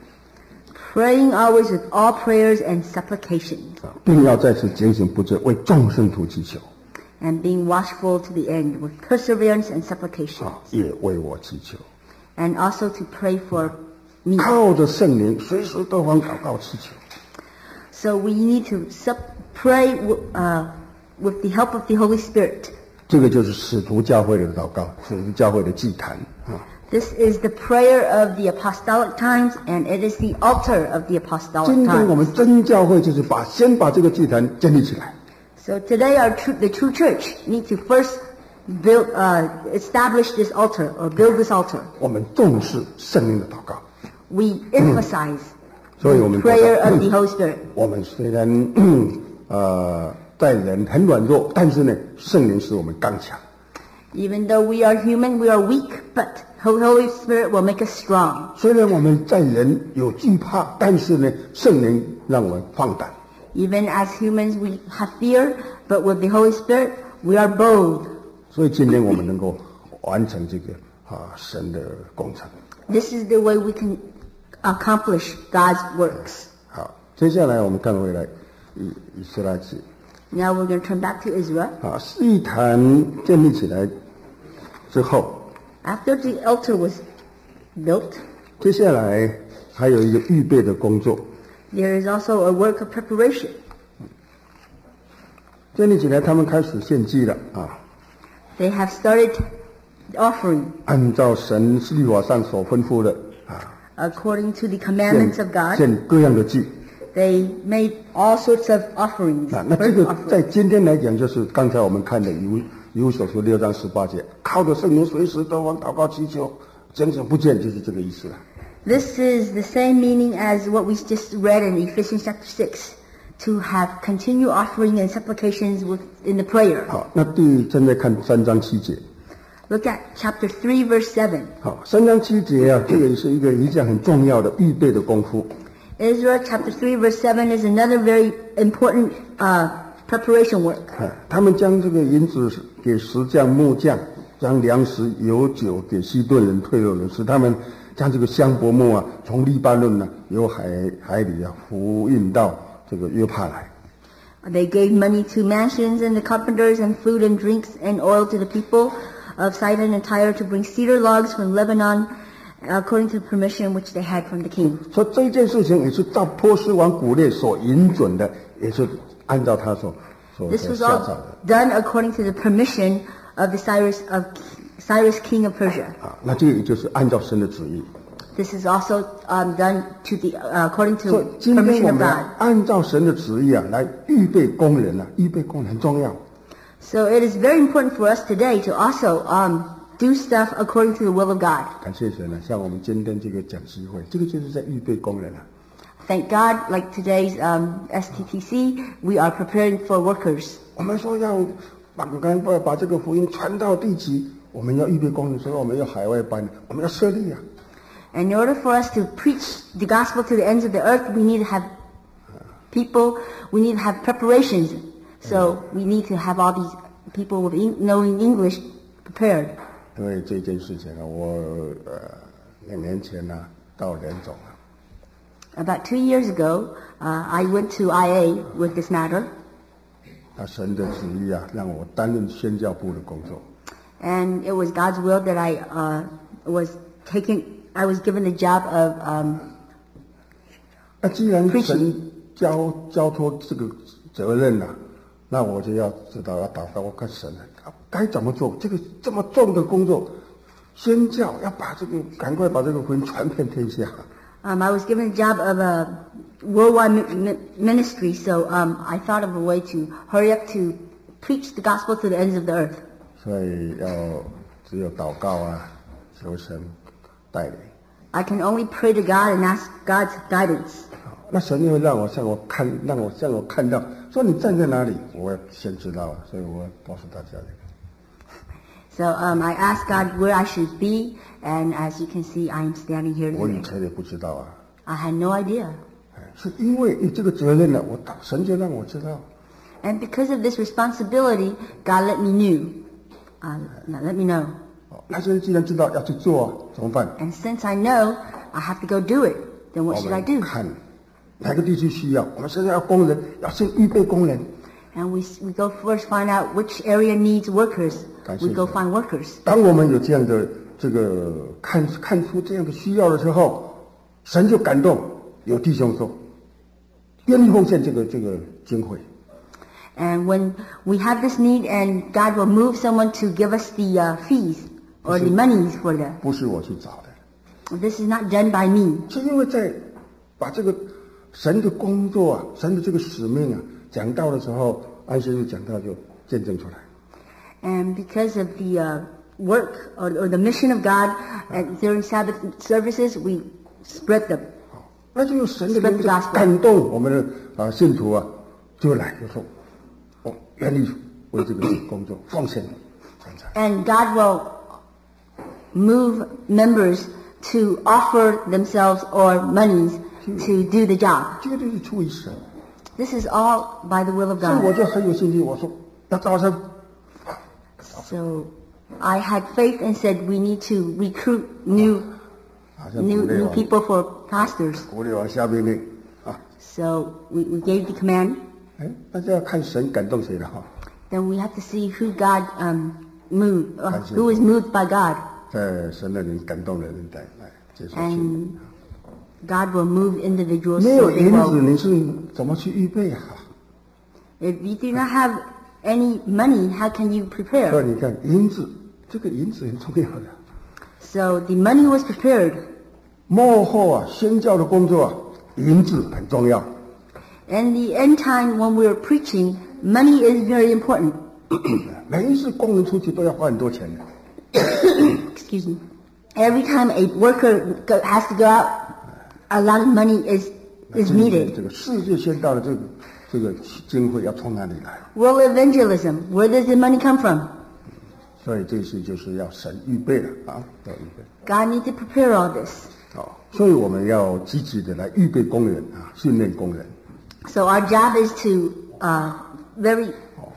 A: Praying always with all prayers and supplications.
B: 并要在此警醒不止，为众圣徒祈求。
A: And being watchful to the end with perseverance and supplication.
B: 啊，也为我祈求。
A: And also to pray for me.
B: 靠着圣灵，随时多方祷告祈求。
A: So we need to sup- pray w- uh, with the help of the Holy Spirit.
B: 这个就是使徒教会的祷告，使徒教会的祭坛啊。
A: This is the prayer of the apostolic times, and it is the altar of the apostolic
B: 今天我
A: times.
B: 们真教会就是把先把这个祭坛建立起来。
A: So today, our true, the true church need to first build, uh, establish this altar or build this altar.
B: 我们重视圣灵的祷告，
A: We emphasize
B: 所以我们
A: the prayer of the Holy Spirit.
B: 我们虽然呃在人很软弱，但是呢，圣灵使我们刚强。
A: Even though we are human, we are weak, but Holy Spirit will make us strong.
B: 虽然我们在人有惧怕，但是呢，圣灵让我们放胆。
A: Even as humans, we have fear, but with the Holy Spirit, we are bold.
B: 所以今天我们能够完成这个啊神的工程。
A: This is the way we can accomplish God's works.
B: 好，接下来我们看回来以以斯拉记。
A: Now we're going to turn back to Israel.
B: 啊，祭坛建立起来之后，
A: After the altar was built,
B: 接下来还有一个预备的工作。
A: there is also a work of preparation.
B: 建立起来，他们开始献祭了啊。
A: They have started offering
B: 按照神律法上所吩咐的啊，
A: according to the commandments of God.
B: 献各样的祭。
A: They made all sorts of offerings.
B: 啊，那这
A: burnt
B: 个
A: offerings.
B: 在今天来讲，就是刚才我们看的以弗以弗所书六章十八节，靠着圣灵随时都往祷告祈求，整整不见，就是这个意思了。
A: This is the same meaning as what we just read in Ephesians chapter six, to have continual offering and supplications with, in the prayer.
B: 好，那第现在看三章七节。
A: Look at chapter three, verse seven.
B: 好，三章七节啊，这个也是一个一项很重要的预备的功夫。
A: Ezra chapter three, verse seven is another very important uh, preparation work.
B: 啊，他们将这个银子给石匠、木匠，将粮食、油酒给西顿人、退路人，使他们将这个香柏木啊，从黎巴嫩呢，由海海里啊，福运到这个约帕来。
A: They gave money to mansions and the carpenters, and food and drinks and oil to the people of Sidon and Tyre to bring cedar logs from Lebanon, according to the permission which they had from the king.
B: 所以这件事情也是照波斯王古列所允准的，也是按照他所所
A: This
B: 所
A: was
B: 下诏
A: all
B: 的
A: done according to the permission of the Cyrus of Cyrus, king of Persia.
B: 啊。那这个也就是按照神的旨意。
A: This is also um, done to the uh, according
B: 所以
A: to
B: 今天
A: permission
B: 我
A: of
B: 们要
A: God.
B: 按照神的旨意啊，来预备工人啊，预备工人很重要。
A: So it is very important for us today to also um, do stuff according to the will of God.
B: 感谢神啊，像我们今天这个讲习会，这个就是在预备工人啊。
A: Thank God, like today's um, S T T C, we are preparing for workers.
B: 我们说要把赶快把这个福音传到地极，我们要预备工人，所以我们要海外班，我们要设立啊。
A: And in order for us to preach the gospel to the ends of the earth, we need to have people, we need to have preparations. So we need to have all these people with en- knowing English prepared.
B: 因为这件事情啊，我呃两年前呢、啊、到联总啊，
A: About two years ago, uh, I went to I A with this matter,
B: 那神的旨意啊，让我担任宣教部的工作。
A: and it was God's will that I uh, was taken. I was given the job of um,
B: 那既然
A: Preaching.
B: 神交交托这个责任呐、啊，那我就要知道要祷告，我看神啊该怎么做。这个这么重的工作，宣教要把这个赶快把这个福音传遍天下。
A: um, I was given the job of a worldwide mi- mi- ministry, so um, I thought of a way to hurry up to preach the gospel to the ends of the earth.
B: 所以要只有祷告啊，求神带领。
A: I can only pray to God and ask God's guidance.
B: 那神就会让我向我看，让我向我看到，说你站在哪里，我要先知道啊，所以我要告诉大家。
A: So um, I asked God where I should be, and as you can see, I am standing here
B: 我以
A: today.
B: 前也不知道啊，
A: I had no idea.
B: 哎是因为有这个责任呢，我祷神就让我知道。
A: And because of this responsibility, God let me knew. Uh, no, let me know.
B: 哦那现在既然知道要去做啊，怎么办？
A: And since I know I have to go do it, then
B: 我
A: what should I
B: 们
A: do?
B: 看哪个地区需要，我们现在要工人，要先预备工人。
A: And we we go first find out which area needs workers.
B: 感谢
A: We go
B: 神。
A: find workers.
B: 当我们有这样的这个看看出这样的需要的时候，神就感动，有弟兄说愿意奉献这个这个经费。
A: And when we have this need, and God will move someone to give us the uh, fees or the monies for that.
B: 不是我去找的，
A: This is not done by me.
B: 是因为在把这个神的工作啊，神的这个使命啊讲到的时候，安先生讲到就见证出来。
A: And because of the uh, work or, or the mission of God, and during Sabbath services, we spread them.
B: 那就有神的
A: Spread
B: 灵
A: the gospel.
B: 感动我们的啊信徒啊，就来就说，我愿意为这个工作奉献。
A: And God will move members to offer themselves or monies to do the job.
B: 绝对是出于神，
A: This is all by the will of
B: 所以我
A: God.
B: 就很有信心，我说要招生。
A: So I had faith and said we need to recruit new
B: 好像
A: new
B: 古列
A: new
B: 王
A: people for pastors.
B: 古列王下命令啊，
A: So we, we gave the command.
B: 哎，那就要看神感动谁了哈。
A: Then we have to see who God um, moved, uh,
B: 看见。
A: who is moved by God,
B: 在神的灵感动的人来来接受信仰。
A: and God will move individuals
B: 没
A: so
B: 有
A: they
B: 银子，
A: will.
B: 你是怎么去预备啊？
A: If you do not have any money, how can you
B: 所以
A: prepare?
B: 你看银子，这个银子很重要的。
A: So the money was prepared.
B: 幕后啊，宣教的工作啊，银子很重要。
A: In the end time, when we are preaching, money is very important.
B: 每一次工人出去都要花很多钱的。
A: Excuse me. Every time a worker go, has to go out, a lot of money is is
B: 这
A: needed.
B: 个世界宣道的这个这个经费要从哪里来？
A: World evangelism, where does the money come from?
B: 所以这次就是要神预备了啊，要预备。
A: God needs to prepare all this.
B: 好，所以我们要积极的来预备工人啊，训练工人。
A: So our job is to uh, very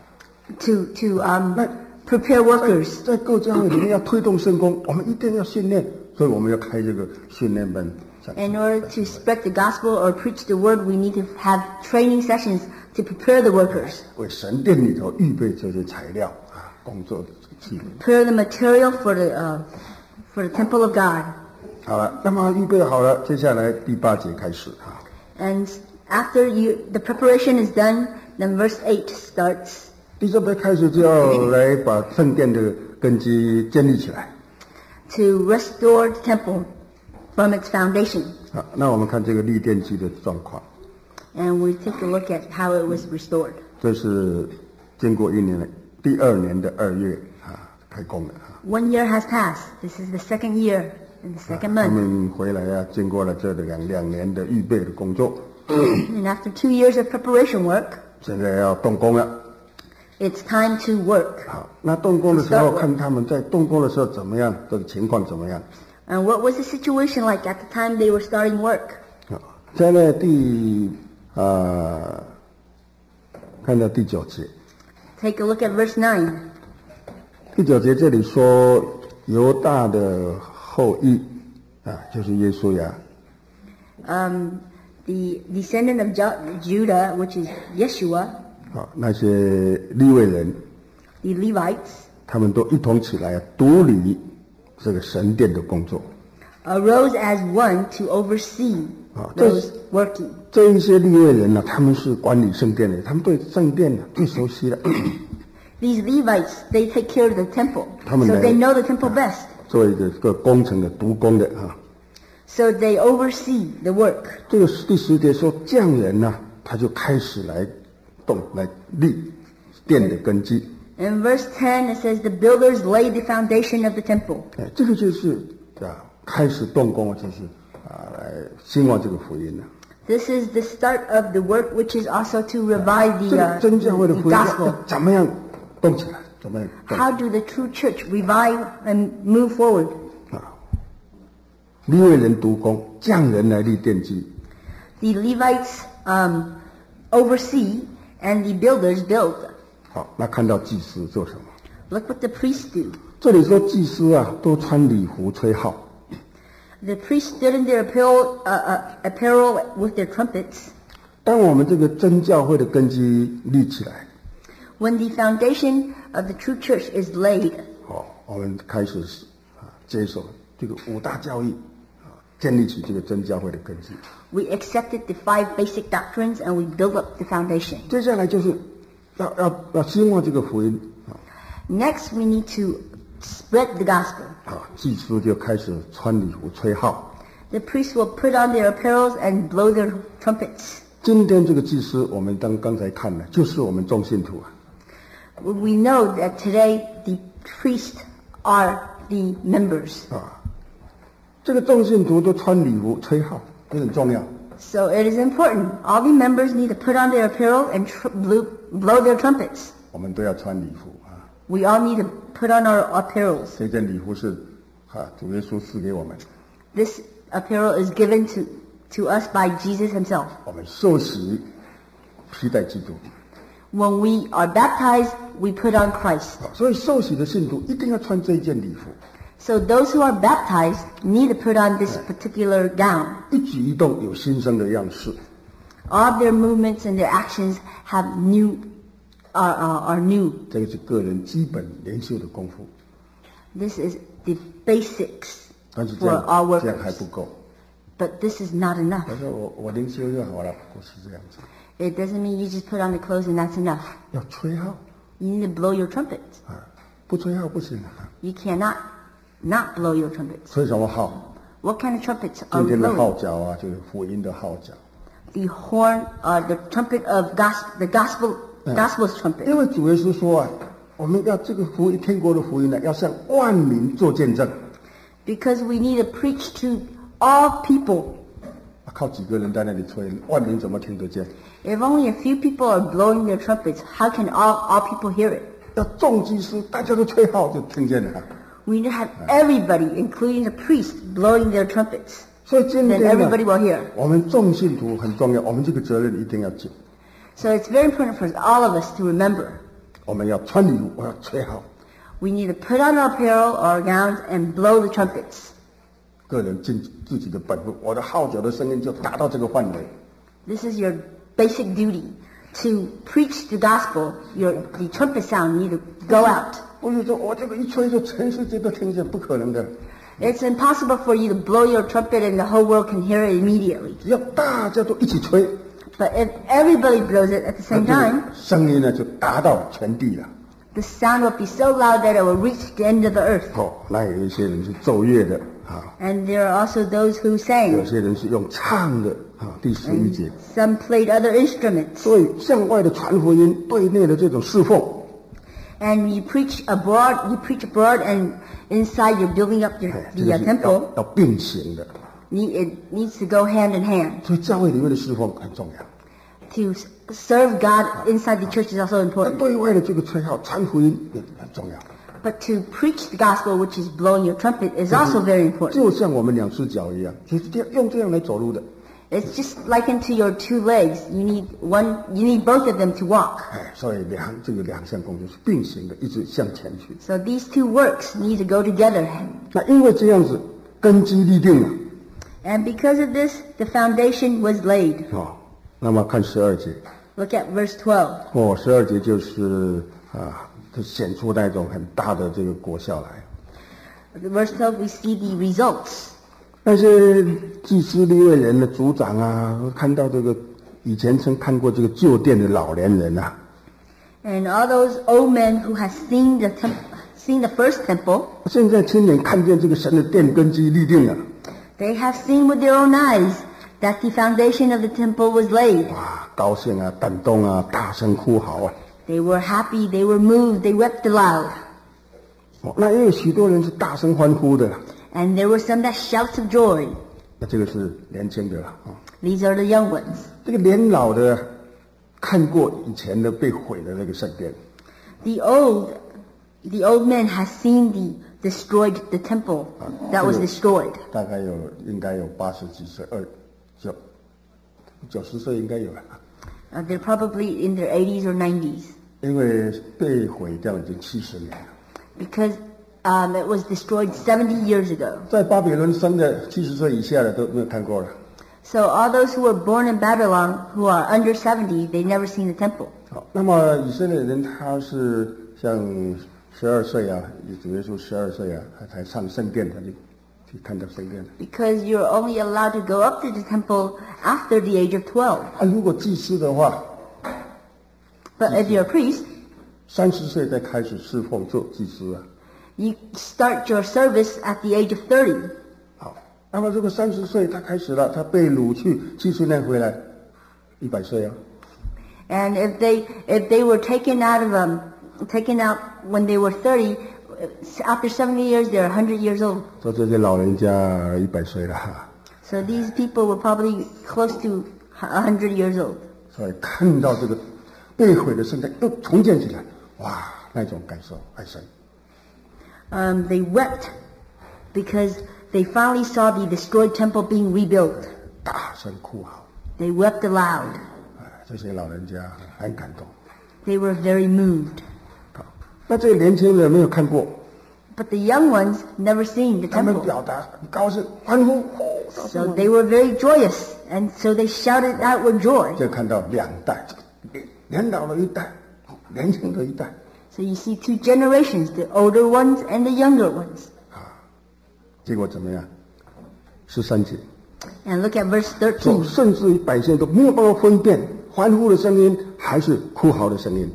A: to to um, prepare workers.
B: 在各教会里面要推动圣工，我们一定要训练，所以我们要开这个训练班。
A: In order to spread the gospel or preach the word, we need to have training sessions to prepare the workers.
B: 为神殿里头预备这些材料啊，工作的器皿。
A: Prepare the material for the uh, for the temple of God.
B: 好了，那么预备好了，接下来第八节开始啊。
A: And after you the preparation is done, then verse eight starts.
B: 第这边开始就要来把圣殿的根基建立起来。
A: To restore the temple from its foundation.
B: 好，那我们看这个立殿记的状况，
A: And we take a look at how it was restored.
B: 这是经过一年了，第二年的二月啊开工的啊。
A: One year has passed. This is the second year and the second
B: 他
A: month.
B: 们回来啊，经过了这两两年的预备的工作，
A: And after two years of preparation work,
B: 现在要动工了。
A: it's time to work.
B: 好，那动工的时候，
A: Start work.
B: 看他们在动工的时候怎么样，这个情况怎么样？
A: And what was the situation like at the time they were starting work?
B: 啊，在那第啊，看到第九节，
A: Take a look at verse nine.
B: 第九节这里说犹大的后裔啊，就是耶稣呀，
A: Um, the descendant of Jo- Judah, which is Yeshua,
B: 啊，那些利未人，
A: the Levites,
B: 他们都一同起来独理这个神殿的工作。
A: arose as one to oversee
B: Ah,
A: those
B: this-
A: working.
B: 这一些利未人呢、他们是管理圣殿的，他们对圣殿呢最熟悉了。
A: These Levites, they take care of the temple, so
B: 他们来-
A: they know the temple best.
B: 做一个这个工程的督工的啊。
A: So they oversee the work.
B: 这个第十节说匠人呢、他就开始来动来立殿的根基。
A: In verse ten, it says, the builders laid the foundation of the temple.
B: 哎，这个就是啊，开始动工，就是啊，来兴旺这个福音了。
A: This is the start of the work, which is also to revive
B: 这
A: the,
B: 个
A: uh,
B: 真教会的
A: the
B: 福音要
A: gospel.
B: 要怎么样动起来？怎么样动
A: How do the true church revive and move forward?
B: 啊？利未人督工，匠人来立奠基。
A: The Levites um, oversee, and the builders build.
B: 好，那看到祭司做什么？
A: Look what the priests do.
B: 这里说祭司啊，都穿礼服吹号。
A: The priests stood in their apparel, uh, uh, apparel with their trumpets.
B: 当我们这个真教会的根基立起来，
A: When the foundation of the true church is laid,
B: 哦，我们开始啊接受这个五大教义啊，建立起这个真教会的根基。
A: we accepted the five basic doctrines and we build up the foundation.
B: 接下来就是要要要兴旺这个福音啊
A: Next, we need to spread the gospel.
B: 啊，祭司就开始穿礼服吹号。
A: The priests will put on their apparels and blow their trumpets.
B: 今天这个祭司，我们当刚才看了，就是我们众信徒啊。
A: We know that today the priests are the members.
B: 啊，这个众信徒都穿礼服吹号，这很重要。
A: So it is important. All the members need to put on their apparel and tr- blow, blow their trumpets.
B: 我们都要穿礼服啊。
A: We all need to put on our apparels.
B: 这件礼服是啊，主耶稣赐给我们，
A: This apparel is given to, to us by Jesus himself.
B: 我们受洗披戴基督。
A: When we are baptized, we put on Christ.
B: 啊，所以受洗的信徒一定要穿这一件礼服。
A: So those who are baptized need to put on this particular gown.
B: 一举一动有新生的样式。
A: All their movements and their actions have new, are, are, are new.
B: 这个是个人基本灵修的功夫。
A: This is the basics
B: 但是这
A: for
B: 样
A: our
B: 这样还
A: workers.
B: 不够。
A: But this is not enough.
B: 他说我我灵修就好了，不是这样子。
A: It doesn't mean you just put on the clothes and that's enough.
B: 要吹号
A: You need to blow your trumpets.
B: 啊，不吹号不行啊。
A: You cannot not blow your trumpets.
B: 吹什么号？
A: What kind of trumpets are
B: 今
A: we
B: 天的号
A: blowing?
B: 角啊，就是福音的号角。
A: The horn, uh, the trumpet of gospel, the gospel, gospel's
B: 因
A: trumpet.
B: 为主耶稣说啊，我们要这个福音，天国的福音呢，要向万民做见证。
A: Because we need to preach to all people.
B: 靠几个人在那里吹，万民怎么听得见？
A: If only a few people are blowing their trumpets, how can all, all people hear it?
B: 要众祭司，大家都吹号就听见了。
A: We need to have everybody, including the priests, blowing their trumpets.
B: 所以今
A: Then
B: 天
A: everybody
B: 呢，
A: will hear.
B: 我们众信徒很重要，我们这个责任一定要尽。
A: So it's very important for all of us to remember.
B: 我们要穿礼服，我要吹号。
A: We need to put on our apparel, our gowns, and blow the trumpets.
B: 个人尽自己的本分，我的号角的声音就达到这个范围。
A: This is your basic duty to preach the gospel. Your the trumpet sound need to go out.
B: 不是说我这个一吹就全世界都听见，不可能的。
A: It's impossible for you to blow your trumpet and the whole world can hear it immediately.
B: 只要大家都一起吹，
A: But if everybody blows it at the
B: 那
A: same
B: 这
A: time,
B: 个声音呢就达到全地了。
A: the sound will be so loud that it will reach the end of the earth.
B: 哦，那有一些人是奏乐的啊，
A: And there are also those who
B: 有
A: sang.
B: 些人是用唱的啊。第十一节，
A: Some played other instruments.
B: 所以向外的传福音，对内的这种侍奉，
A: And you preach abroad, you preach abroad, and inside you're building up your,
B: 哎，这
A: the
B: 个
A: uh,
B: 是要
A: temple.
B: 要并行的。
A: Ne- It needs to go hand in hand.
B: 所以教会里面的侍奉很重要。
A: To s- serve God inside the church is also
B: 那
A: important.
B: 对外的这个吹号传福音也很重要。
A: But to preach the gospel, which is blowing your trumpet, is also very important.
B: 就像我们两只脚一样，就是这样用这样来走路的。
A: It's just likened to your two legs. You need one, you need both of them to walk.
B: 哎，所以两这个两项工作是并行的，一直向前去。
A: So these two works need to go together.
B: 那因为这样子根基立定了
A: And because of this, the foundation was laid.
B: 哦。那么看十二节，
A: Look at verse twelve.
B: 哦，十二节就是啊，就显出那种很大的这个果效来。
A: Verse twelve, we see the results.
B: 那些祭司利未人的族长啊，看到这个以前曾看过这个旧殿的老年人啊，
A: And all those old men who have seen the temp- seen the first temple,
B: 现在亲眼看见这个神的殿根基立定了，
A: they have seen with their own eyes that the foundation of the temple was laid.
B: 哇，高兴啊，感动啊，大声哭嚎啊。
A: They were happy, they were moved, they wept aloud.
B: 哦，那也有许多人是大声欢呼的，
A: And there were some that shouts of joy.
B: 那这个是年轻的了啊。
A: These are the young ones.
B: 这个年老的看过以前的被毁的那个圣殿，
A: The old, the old men have seen the destroyed the temple that was destroyed.
B: 大概有应该有八十几岁，二九九十岁应该有了，
A: Uh, they're probably in their eighties or nineties
B: 因为被毁掉已经七十年了。
A: because um, it was destroyed seventy years ago.
B: 在巴比伦生的七十岁以下的都没有看过了。
A: So all those who were born in Babylon who are under seventy, they never seen the temple.
B: 好，那么以色列人他是像十二岁啊，主耶稣十二岁啊，他才上圣殿，他就去看到圣殿。
A: Because you're only allowed to go up to the temple after the age of twelve.
B: 啊，如果祭司的话，
A: But if you're a priest,
B: 三十岁再开始侍奉做祭司啊。
A: you start your service at the age of thirty.
B: 好，那么如果三十岁他开始了，他被掳去七十年回来，一百岁啊。
A: And if they if they were taken out of um taken out when they were thirty, after seventy years they're one hundred years old.
B: 说这些老人家一百岁了，
A: So these people were probably close to one hundred years old.
B: 所以看到这个被毁的圣殿又重建起来，哇，那种感受太深。
A: Um, they wept because they finally saw the destroyed temple being rebuilt.
B: 大声哭嚎，
A: They wept aloud.
B: 哎，这些老人家很感动。
A: They were very moved.
B: 好，那这个年轻人没有看过，
A: But the young ones never seen the
B: 他们
A: temple.
B: 表达很高兴，欢呼，哦，高兴
A: So they were very joyous, and so they shouted out with joy.
B: 就看到两代，年老的一代，年轻的一代。
A: So you see two generations, the older ones and the younger ones.
B: 结果怎么样？十三节，
A: And look at verse
B: 说
A: thirteen.
B: 甚至于百姓都没有办法分辨欢呼的声音还是哭嚎的声音。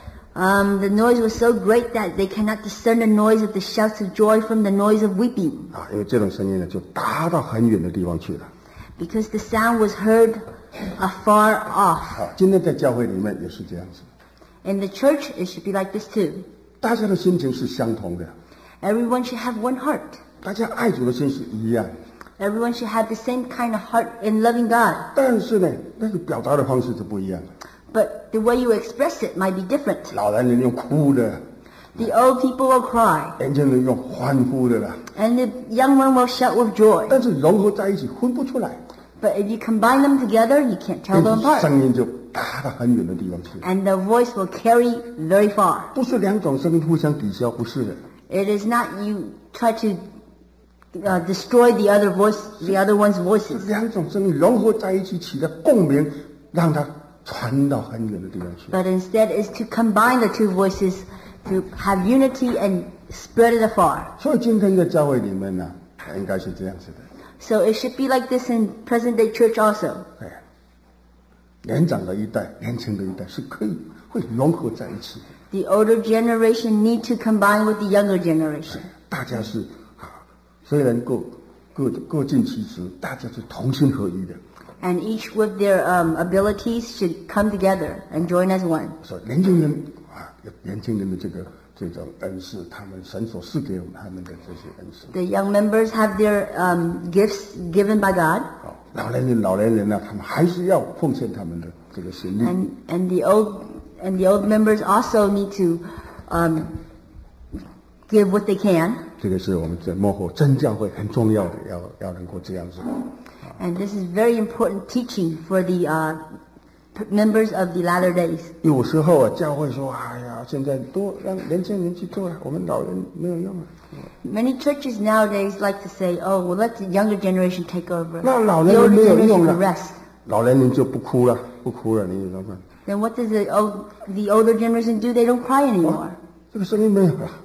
A: Um, the noise was so great that they cannot discern the noise of the shouts of joy from the noise of weeping,
B: 啊，因为这种声音呢，就达到很远的地方去了。
A: because the sound was heard afar off.
B: 啊，今天在教会里面也是这样子，
A: In the church, it should be like this too.
B: 大家的心情是相同的，
A: Everyone should have one heart.
B: 大家爱主的心是一样，
A: Everyone should have the same kind of heart in loving God.
B: 但是呢，那个表达的方式是不一样的。
A: But the way you express it might be different.
B: 老男人用哭的，
A: The old people will cry,
B: 年轻人用欢呼的啦，
A: and the young one will shout with joy.
B: 但是融合在一起分不出来，
A: But if you combine them together, you can't tell them
B: 但是
A: apart.
B: 声音就达到很远的地方去。
A: And the voice will carry very far.
B: 不是两种声音互相抵消，不是的。
A: It is not you try to uh, destroy the other voice, the other one's
B: 是
A: voices.
B: 两种声音融合在一起，起了共鸣，让它传到很远的地方去。
A: But instead is to combine the two voices to have unity and spread it afar.
B: 所以今天在教会里面呢，应该是这样子的。
A: So it should be like this in present-day church also.
B: 哎，年长的一代、年轻的一代是可以会融合在一起的。
A: The older generation need to combine with the younger generation.
B: 大家是啊，虽然各各各尽其职，大家是同心合一的。
A: And each with their um, abilities should come together and join as one.
B: 所以年轻人啊，有年轻人的这个这种恩赐，他们神所赐给我们他们的这些恩赐。
A: The young members have their um, gifts given by God,
B: 哦，老年人、老年人呢，他们还是要奉献他们的这个心力。
A: and and the old and the old members also need to um, give what they can.
B: 这个是我们在幕后真教会很重要的，要要能够这样子。
A: And this is very important teaching for the uh, p- members of the latter days.
B: 有时候啊，教会说：“哎呀，现在都让年轻人去做了，我们老人没有用啊。
A: Many churches nowadays like to say, "Oh, we'll let the younger generation take over.
B: 那老
A: The
B: 年人
A: older
B: 没有
A: generation
B: 用
A: can
B: 了
A: rest."
B: 老年人就不哭了，不哭了，你怎么办？
A: Then what does the old, the older generation do? They don't cry anymore.
B: 这个声音没有了，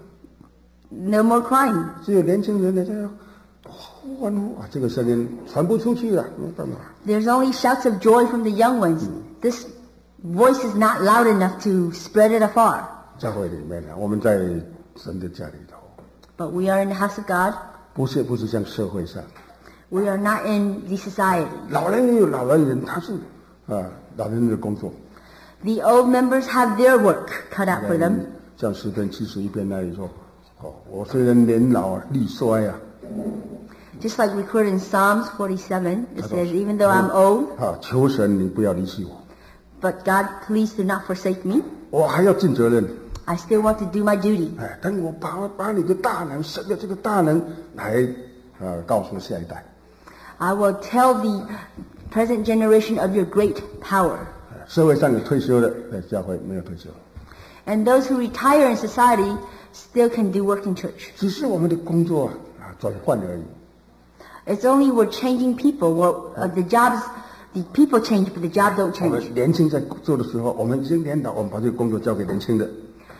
A: No more crying.
B: 只有年轻人的这样欢呼啊，这个声音传不出去了，没办法。
A: There's only shouts of joy from the young ones. This voice is not loud enough to spread it afar.
B: 教会里面呢，我们在神的家里头，
A: But we are in the house of God.
B: 不是不是像社会上，
A: We are not in the society.
B: 老年人有老年人，他是啊，老年人的工作。
A: The old members have their work cut out for them.
B: 像诗篇七十一篇那里说：“哦，我虽然年老啊，力衰啊，
A: Just like recorded in Psalms forty-seven, it says, "Even though I'm old,
B: 啊，求神你不要离弃我，
A: but God, please do not forsake me.
B: 我还要尽责任。
A: I still want to do my duty."
B: 哎，等我把把你的大能，神的这个大能来啊，告诉下一代。
A: I will tell the present generation of your great power.
B: 哎社会上有退休的，在教会没有退休，
A: And those who retire in society still can do work in church.
B: 只是我们的工作啊啊转换而已。
A: It's only we're changing people. Well, uh, the jobs, the people change, but the job don't
B: 我
A: change.
B: 们年轻在做的时候，我们已经年老，我们把这个工作交给年轻的。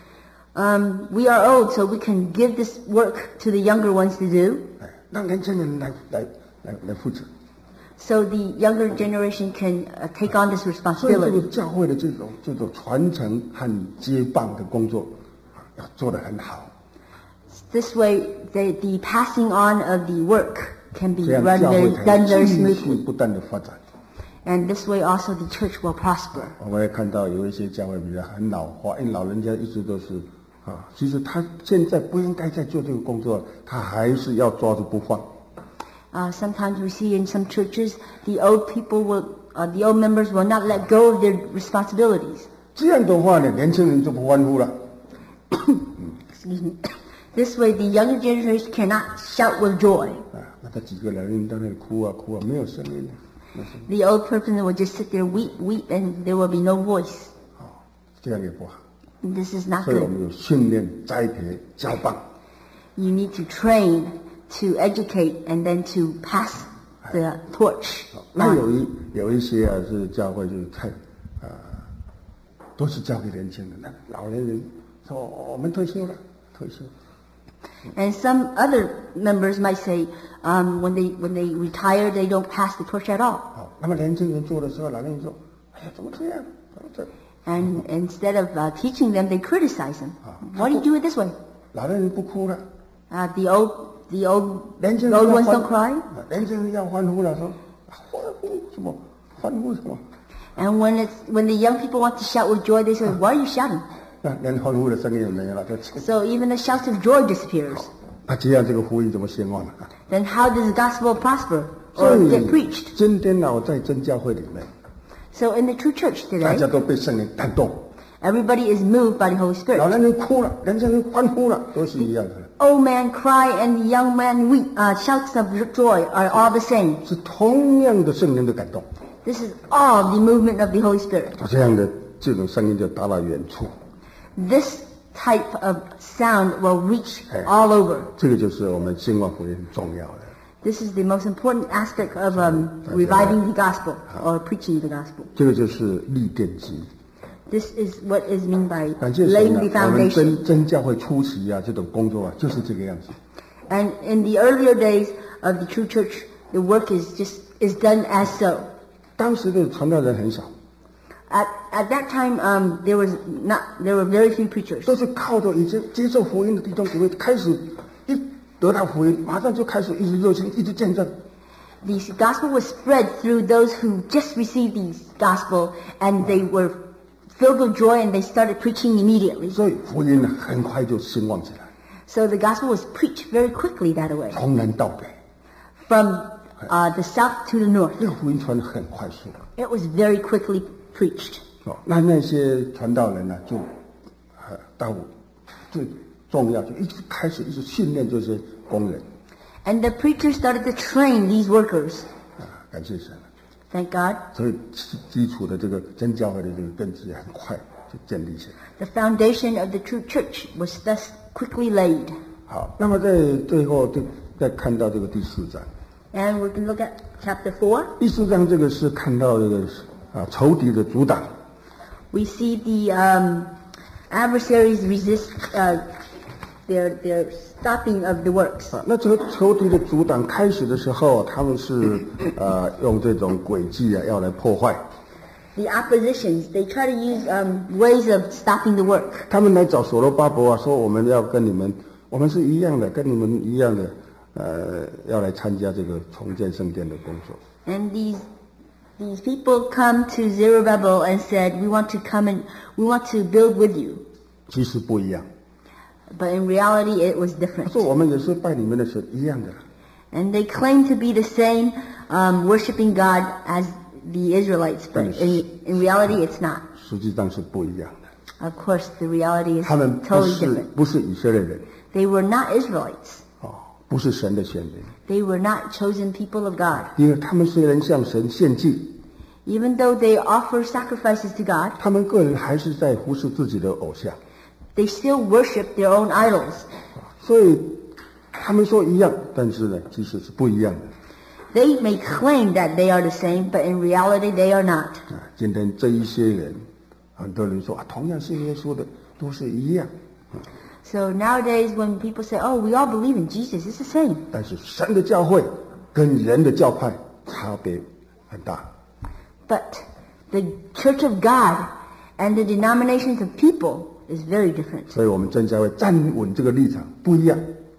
A: Um, we are old, so we can give this work to the younger ones to do.
B: 哎，让年轻人来来来来负责。
A: So the younger generation can uh, take on this
B: 所以这个
A: responsibility.
B: 教会的这种这种传承和接棒的工作，啊要做得很好，
A: This way, the, the passing on of the work can be
B: 这样
A: run
B: 教
A: very,
B: 会才
A: done
B: 继
A: very
B: 续
A: smoothly.
B: 不断的发展。
A: And this way also the church will prosper.
B: 我们也看到有一些教会比较很老化，因为老人家一直都是啊，其实他现在不应该再做这个工作，他还是要抓住不放。
A: Uh, sometimes we see in some churches, the old people will, uh, the old members will not let go of their responsibilities.
B: 这样的话呢，年轻人就不欢呼了。
A: Excuse me. This way, the younger generation cannot shout with joy.
B: 啊，那他几个老人在那里哭啊哭啊，没有声音的，没有声音
A: The old person will just sit there, weep, weep, and there will be no voice.
B: 这样也不好。
A: This is not
B: 所以我
A: good.
B: 们有训练、栽培、交棒。
A: You need to train, to educate, and then to pass the torch.
B: 那有一有一些啊是教会就是太啊、呃，都是交给年轻人，那老年人说、哦、我们退休了，退休。
A: And some other members might say, um, when they when they retire, they don't pass the torch at all.
B: 好，那么年轻人做的时候，老年人说：“哎呀，怎么这样？怎么这样？”
A: And instead of uh, teaching them, they criticize them. Why do you do it this way?
B: 老年人不哭了，
A: Uh, the old the old
B: 年轻
A: the
B: 人
A: old
B: 要
A: ones
B: 欢
A: don't cry.
B: 年轻人要欢呼了，说欢呼什么？欢呼什么？
A: And when it's when the young people want to shout with joy, they say, "Why are you shouting?"
B: 那连欢呼的声音也没有了，就
A: So even the shouts of joy disappears.
B: 那这样这个福音怎么兴旺啊？
A: Then how does the gospel prosper
B: 所
A: or
B: 以
A: get preached?
B: 今天呢，我在真教会里面，
A: So in the true church
B: 大
A: today,
B: 家都被圣灵感动，
A: everybody is moved by the Holy
B: 老
A: Spirit.
B: 年人哭了，年轻人欢呼了，都是一样的，
A: Old man cry and the young man weep. Uh, shouts of joy are all the same.
B: 是同样的圣灵的感动。
A: This is all the movement of the Holy Spirit.
B: 这样的这种声音就达到远处，
A: This type of sound will reach
B: Hey.
A: all over.
B: 这个就是我们兴旺福音很重要的。
A: This is the most important aspect of um, reviving the gospel or preaching the gospel.
B: 这个就是立奠基。
A: This is what is meant by
B: 感谢神
A: laying
B: 啊
A: the！
B: 我们
A: foundation.
B: 真真教会初期啊，这种工作啊，就是这个样子。
A: And in the earlier days of the true church, the work is just is done as so.
B: 当时的传道人很少，
A: At at that time, um, there was not there were very few preachers.
B: 都是靠着已经接受福音的弟兄姊妹开始一得到福音，马上就开始一直热心，一直见证。
A: The gospel was spread through those who just received the gospel, and they were filled with joy, and they started preaching immediately.
B: 所以福音呢，很快就兴旺起来，
A: So the gospel was preached very quickly that way,
B: 从南到北，
A: from uh, the south to the north.
B: 这个福音传得很快速。
A: It was very quickly preached.
B: 哦，那那些传道人呢，就呃到最重要，就一直开始一直训练这些工人。
A: And the preachers started to train these workers.
B: 啊，感谢神。
A: Thank God.
B: 所以基基础的这个真教会的这个根基很快就建立起来。
A: The foundation of the true church was thus quickly laid.
B: 好，那么在最后就再看到这个第四章。
A: And we can look at chapter four.
B: 第四章这个是看到这个啊仇敌的阻挡。
A: We see the um, adversaries resist uh, their their stopping of the works.
B: 啊，那这个仇敌的阻挡开始的时候，他们是呃用这种诡计啊，要来破坏。
A: The oppositions, they try to use um, ways of stopping the work.
B: 他们来找所罗巴伯啊，说我们要跟你们，我们是一样的，跟你们一样的，呃，要来参加这个重建圣殿的工作。
A: And these these people come to Zerubbabel and said, "We want to come and we want to build with you."
B: 其实不一样，
A: But in reality, it was
B: 他
A: different.
B: 说我们也是拜你们的神一样的。
A: And they claim to be the same, um, worshiping God as the Israelites, but in, in reality, it's not.
B: 实际上是不一样的。
A: Of course, the reality is
B: 他们不
A: totally
B: 是
A: different.
B: 不是以色列人
A: They were not Israelites.
B: 哦，不是神的选民，
A: They were not chosen people of God.
B: 因为他们虽然向神献祭，
A: Even though they offer sacrifices to God,
B: 他们个人还是在服侍自己的偶像，
A: they still worship their own idols.
B: 所以他们说一样，但是呢，其实是不一样的。
A: They may claim that they are the same, but in reality, they are not.
B: 啊，今天这一些人，很多人说啊，同样信耶稣的都是一样，
A: So nowadays, when people say, "Oh, we all believe in Jesus," it's the same.
B: 但是神的教会跟人的教派差别很大。
A: But the Church of God and the denominations of people is very different.
B: 所以我们真教会站稳这个立场不一样，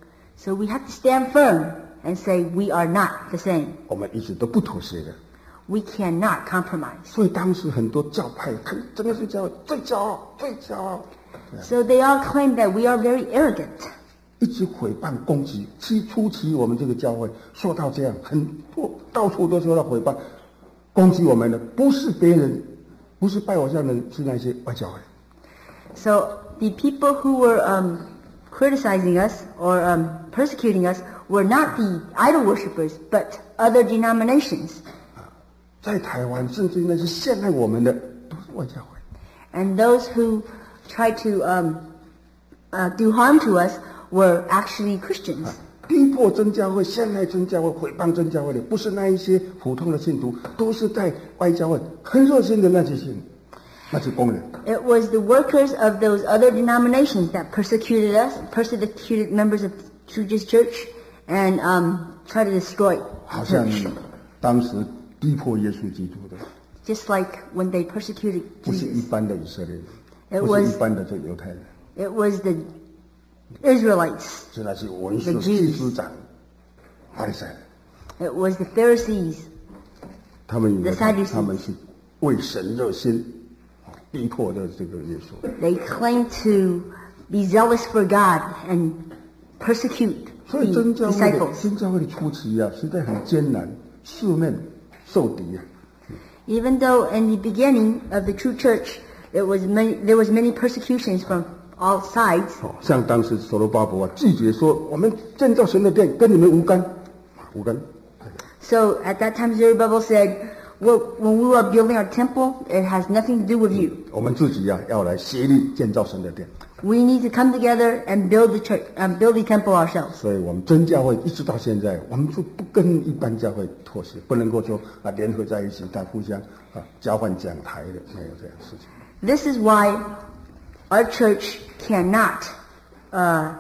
A: So we have to stand firm and say we are not the same.
B: 我们一直都不妥协的。
A: We cannot compromise.
B: 所以当时很多教派，他们真的是教会最骄傲、最骄傲，
A: So they all claim that we are very arrogant.
B: 一直诽谤攻击。期初期我们这个教会说到这样，很多到处都说到诽谤攻击我们的，不是别人，不是拜偶像的，是那些外教会。
A: So the people who were um, criticizing us or um, persecuting us were not the idol worshippers, but other denominations.
B: 在台湾，甚至那些陷害我们的，都是外教会。
A: And those who tried to um, uh, do harm to us were actually Christians.
B: 逼迫真教会、陷害真教会、毁谤真教会的，不是那一些普通的信徒，都是在外教会很热心的那些信，那些工人。
A: It was the workers of those other denominations that persecuted us, persecuted members of Truge's church, and um, tried to destroy
B: 好
A: the
B: 像
A: church.
B: 当时逼迫耶稣基督的，
A: Just like when they persecuted
B: 不是一
A: Jesus.
B: 般的以色列人，
A: It
B: 不是
A: was-
B: 一般的这犹太人，
A: It was the Israelites.
B: 是那些文士、
A: The Jews.
B: 祭司长、法利赛人。
A: It was the Pharisees.
B: 他们以为
A: The
B: 他
A: Sadducees.
B: 他们是为神热心，逼迫的这个耶稣。
A: They claimed to be zealous for God and persecute
B: 所以真
A: the
B: 教会的
A: disciples.
B: 真教会的初期啊，实在很艰难，四面受敌啊。
A: Even though in the beginning of the true church, there was many, there was many persecutions from all sides.
B: 哦，像当时所罗巴伯啊，拒绝说我们建造神的殿跟你们无干，无干。
A: So at that time, Zerubbabel said, well, when we were building our temple, it has nothing to do with you.
B: 我们自己啊，要来协力建造神的殿。
A: We need to come together and build the church, um, build the temple ourselves.
B: 所以我们真教会一直到现在，我们就不跟一般教会妥协，不能够说啊联合在一起，再互相啊交换讲台的，没有这样的事情。
A: This is why our church cannot uh,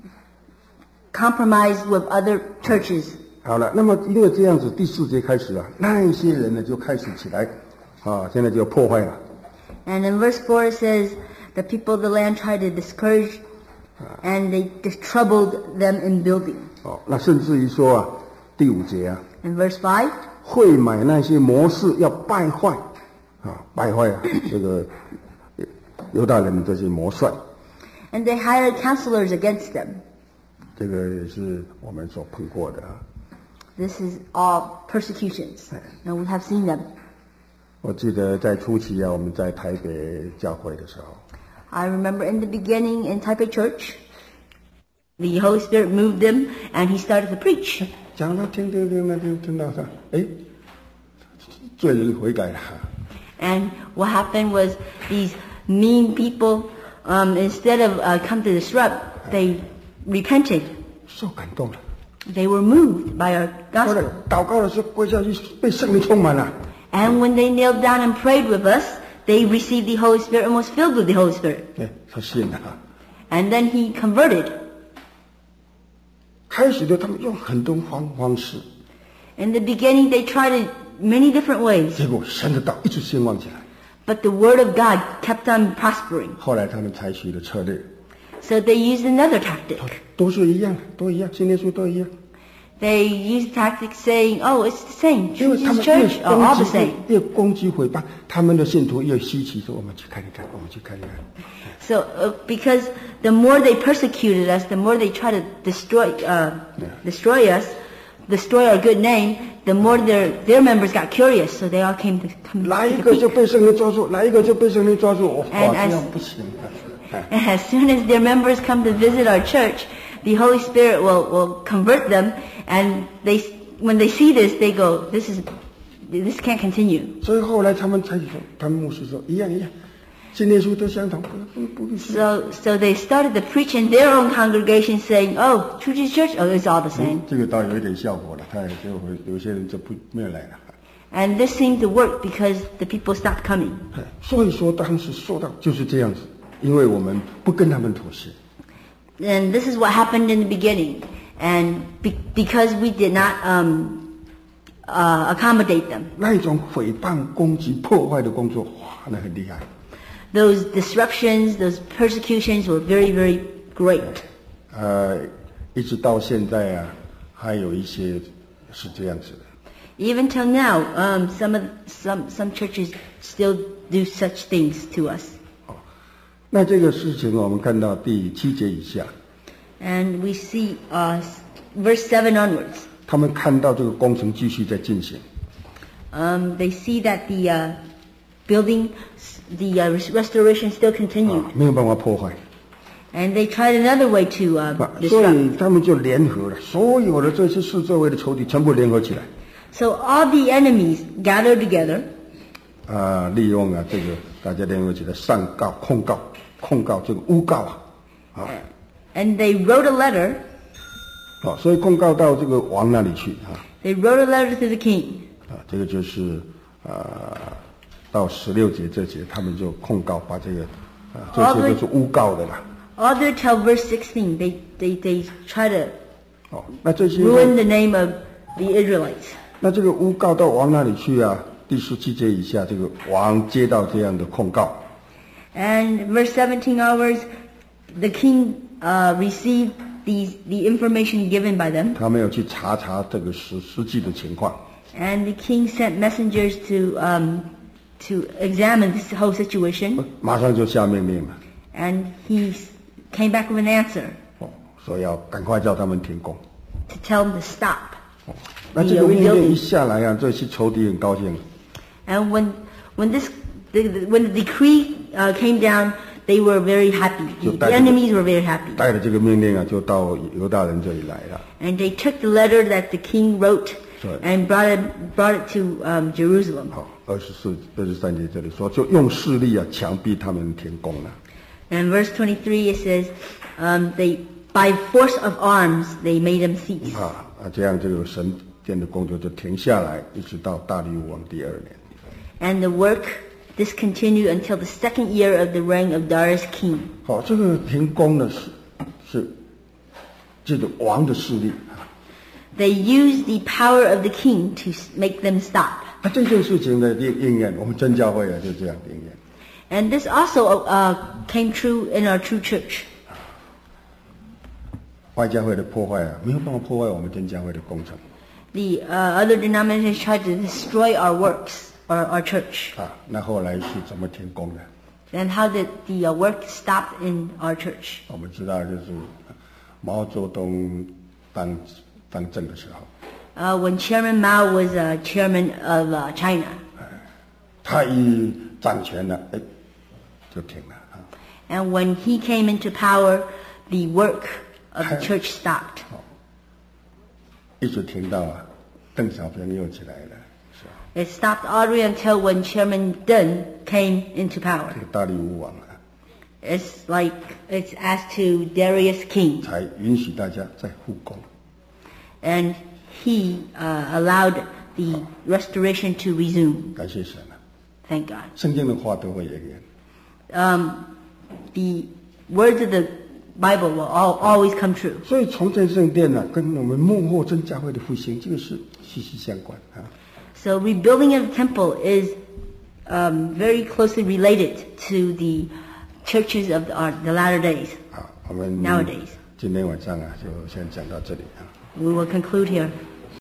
A: compromise with other churches.
B: 好了，那么因为这样子，第四节开始啊，那一些人呢就开始起来，啊，现在就破坏了。
A: And in verse four it says, the people of the land tried to discourage and they just troubled them in building.
B: 哦，那甚至于说啊，第五节啊，
A: In verse five,
B: 会买那些谋士要败坏，啊，败坏啊这个犹大人的这些谋帅，
A: and they hired counselors against them.
B: 这个也是我们所碰过的啊。
A: This is all persecutions. And we have seen them.
B: 我记得在初期啊，我们在台北教会的时候，
A: I remember in the beginning in Taipei Church, the Holy Spirit moved him and he started to preach.
B: 讲了听听听了听听到他，哎，罪人悔改了。
A: And what happened was these mean people, um, instead of uh, come to disrupt, they repented.
B: 受感动了。
A: They were moved by our
B: 后来
A: gospel.
B: 祷告的时候跪下去，被圣灵充满了。
A: And when they knelt down and prayed with us, they received the Holy Spirit and was filled with the Holy Spirit.
B: 哎，他信了。
A: And then he converted.
B: 开始的他们用很多方方式，
A: In the beginning, they tried it many different ways,
B: 结果神的道一直兴旺起来。
A: but the word of God kept on prospering.
B: 后来他们采取的策略
A: So they used another tactic.
B: 都是一样的，都一样，信耶稣都一样。
A: They used tactics saying, oh, it's the same.
B: 因为他
A: Jesus
B: 们
A: Church
B: 越
A: are all
B: 攻
A: the
B: 击
A: same.
B: 越攻击毁谤，他们的信徒越稀奇，说我们去看一看，我们去看一看。
A: So uh, because the more they persecuted us, the more they try to destroy uh, destroy us, destroy our good name, the more their their members got curious, so they all came to come
B: 来一
A: to
B: 个
A: the
B: 就
A: peak.
B: 被圣灵抓住，来一个就被圣灵抓住，哇，
A: And
B: 这
A: as-
B: 样不行啊！哎
A: And as soon as their members come to visit our church, the Holy Spirit will will convert them, and they when they see this, they go, this is this can't continue.
B: 所以后来他们才说，他们牧师说一样一样，信耶稣都相同，不不不必信。
A: So so they started to preach in their own congregation, saying, oh, True Jesus Church, oh, it's all the same.
B: 这个倒有一点效果了，他也就会有些人就不没有来了。
A: And this seemed to work because the people stopped coming.
B: 哎所以说当时说到就是这样子，因为我们不跟他们妥协，
A: And this is what happened in the beginning. And be, because we did not um, uh, accommodate them,
B: 那一种诽谤、攻击、破坏的工作，哇，那很厉害。
A: those disruptions, those persecutions were very, very great.
B: 呃，一直到现在啊，还有一些是这样子的。
A: Even till now, um, some of some some churches still do such things to us.
B: 那这个事情我们看到第七节以下，
A: And we see uh, verse seven onwards.
B: 他们看到这个工程继续在进行，
A: Um, they see that the uh, building, the uh, res- restoration still continued.
B: 啊，没有办法破坏，
A: And they tried another way to uh,
B: 啊，所
A: disrupt.
B: 以他们就联合了，所有的这些四周围的仇敌全部联合起来，
A: So all the enemies gathered together
B: 啊，利用啊这个大家联合起来上告、控告、控告这个诬告啊，啊，
A: And they wrote a letter.
B: 好，所以控告到这个王那里去啊。
A: They wrote a letter to the king.
B: 啊，这个就是啊、呃，到十六节这节，他们就控告，把这个啊、呃、这些都是诬告的啦。
A: All the way till verse sixteen, they they they try to
B: 哦，那这些
A: ruin the name of the Israelites.
B: 那这个诬告到王那里去啊？第十七节以下，这个王接到这样的控告。
A: And verse seventeen onwards, the king uh, received these the information given by them.
B: 他没有去查查这个实实际的情况。
A: And the king sent messengers to um, to examine this whole situation.
B: 马上就下命令了。
A: And he came back with an answer.
B: 哦，说要赶快叫他们停工。
A: To tell them to stop.
B: 哦，那这个命令一下来啊，这些仇敌很高兴。
A: And when when this the, the, when the decree uh, came down, they were very happy. The, the enemies were very happy.
B: 带着这个命令啊，就到犹大人这里来了。
A: And they took the letter that the king wrote and brought it brought it to um, Jerusalem.
B: 好，二十四、二十三节这里说，就用势力啊，强逼他们停工了。
A: And verse twenty-three it says, um, they by force of arms they made them cease.
B: 啊啊，这样这个神殿的工作就停下来，一直到大利乌王第二年。
A: And the work discontinued until the second year of the reign of Darius king.
B: 好，这个停工呢是是这个王的势力。
A: They used the power of the king to make them stop.
B: 那这件事情的应应验，我们真教会啊就这样应验。
A: And this also uh, came true in our true church.
B: 外教会的破坏啊，没有办法破坏我们真教会的工程。
A: The uh, other denominations tried to destroy our works or our church.
B: 啊，那后来是怎么停工的？
A: And how did the uh, work stop in our church?
B: 我们知道，就是毛泽东当当政的时候，
A: Uh, when Chairman Mao was uh, chairman of uh, China.
B: 他一掌权了，哎，就停了啊。
A: And when he came into power, the work of the church stopped.
B: 一直停到啊，邓小平又起来了，是吧？
A: It stopped all the way until when Chairman Deng came into power.
B: 这个大利乌王啊，
A: It's like it's as to Darius king.
B: 才允许大家再复工。
A: And he uh, allowed the restoration to resume.
B: 感谢神啊！
A: Thank God.
B: 圣经的话都会应验。
A: Um, the words of the Bible will all, always come true.
B: 所以重建圣殿呢、啊，跟我们幕后真教会的复兴，这个是息息相关啊。
A: So rebuilding of the temple is um, very closely related to the churches of the, uh, the latter days.
B: 好，我们
A: Nowadays.
B: 今天晚上啊，就先讲到这里啊。
A: We will conclude here.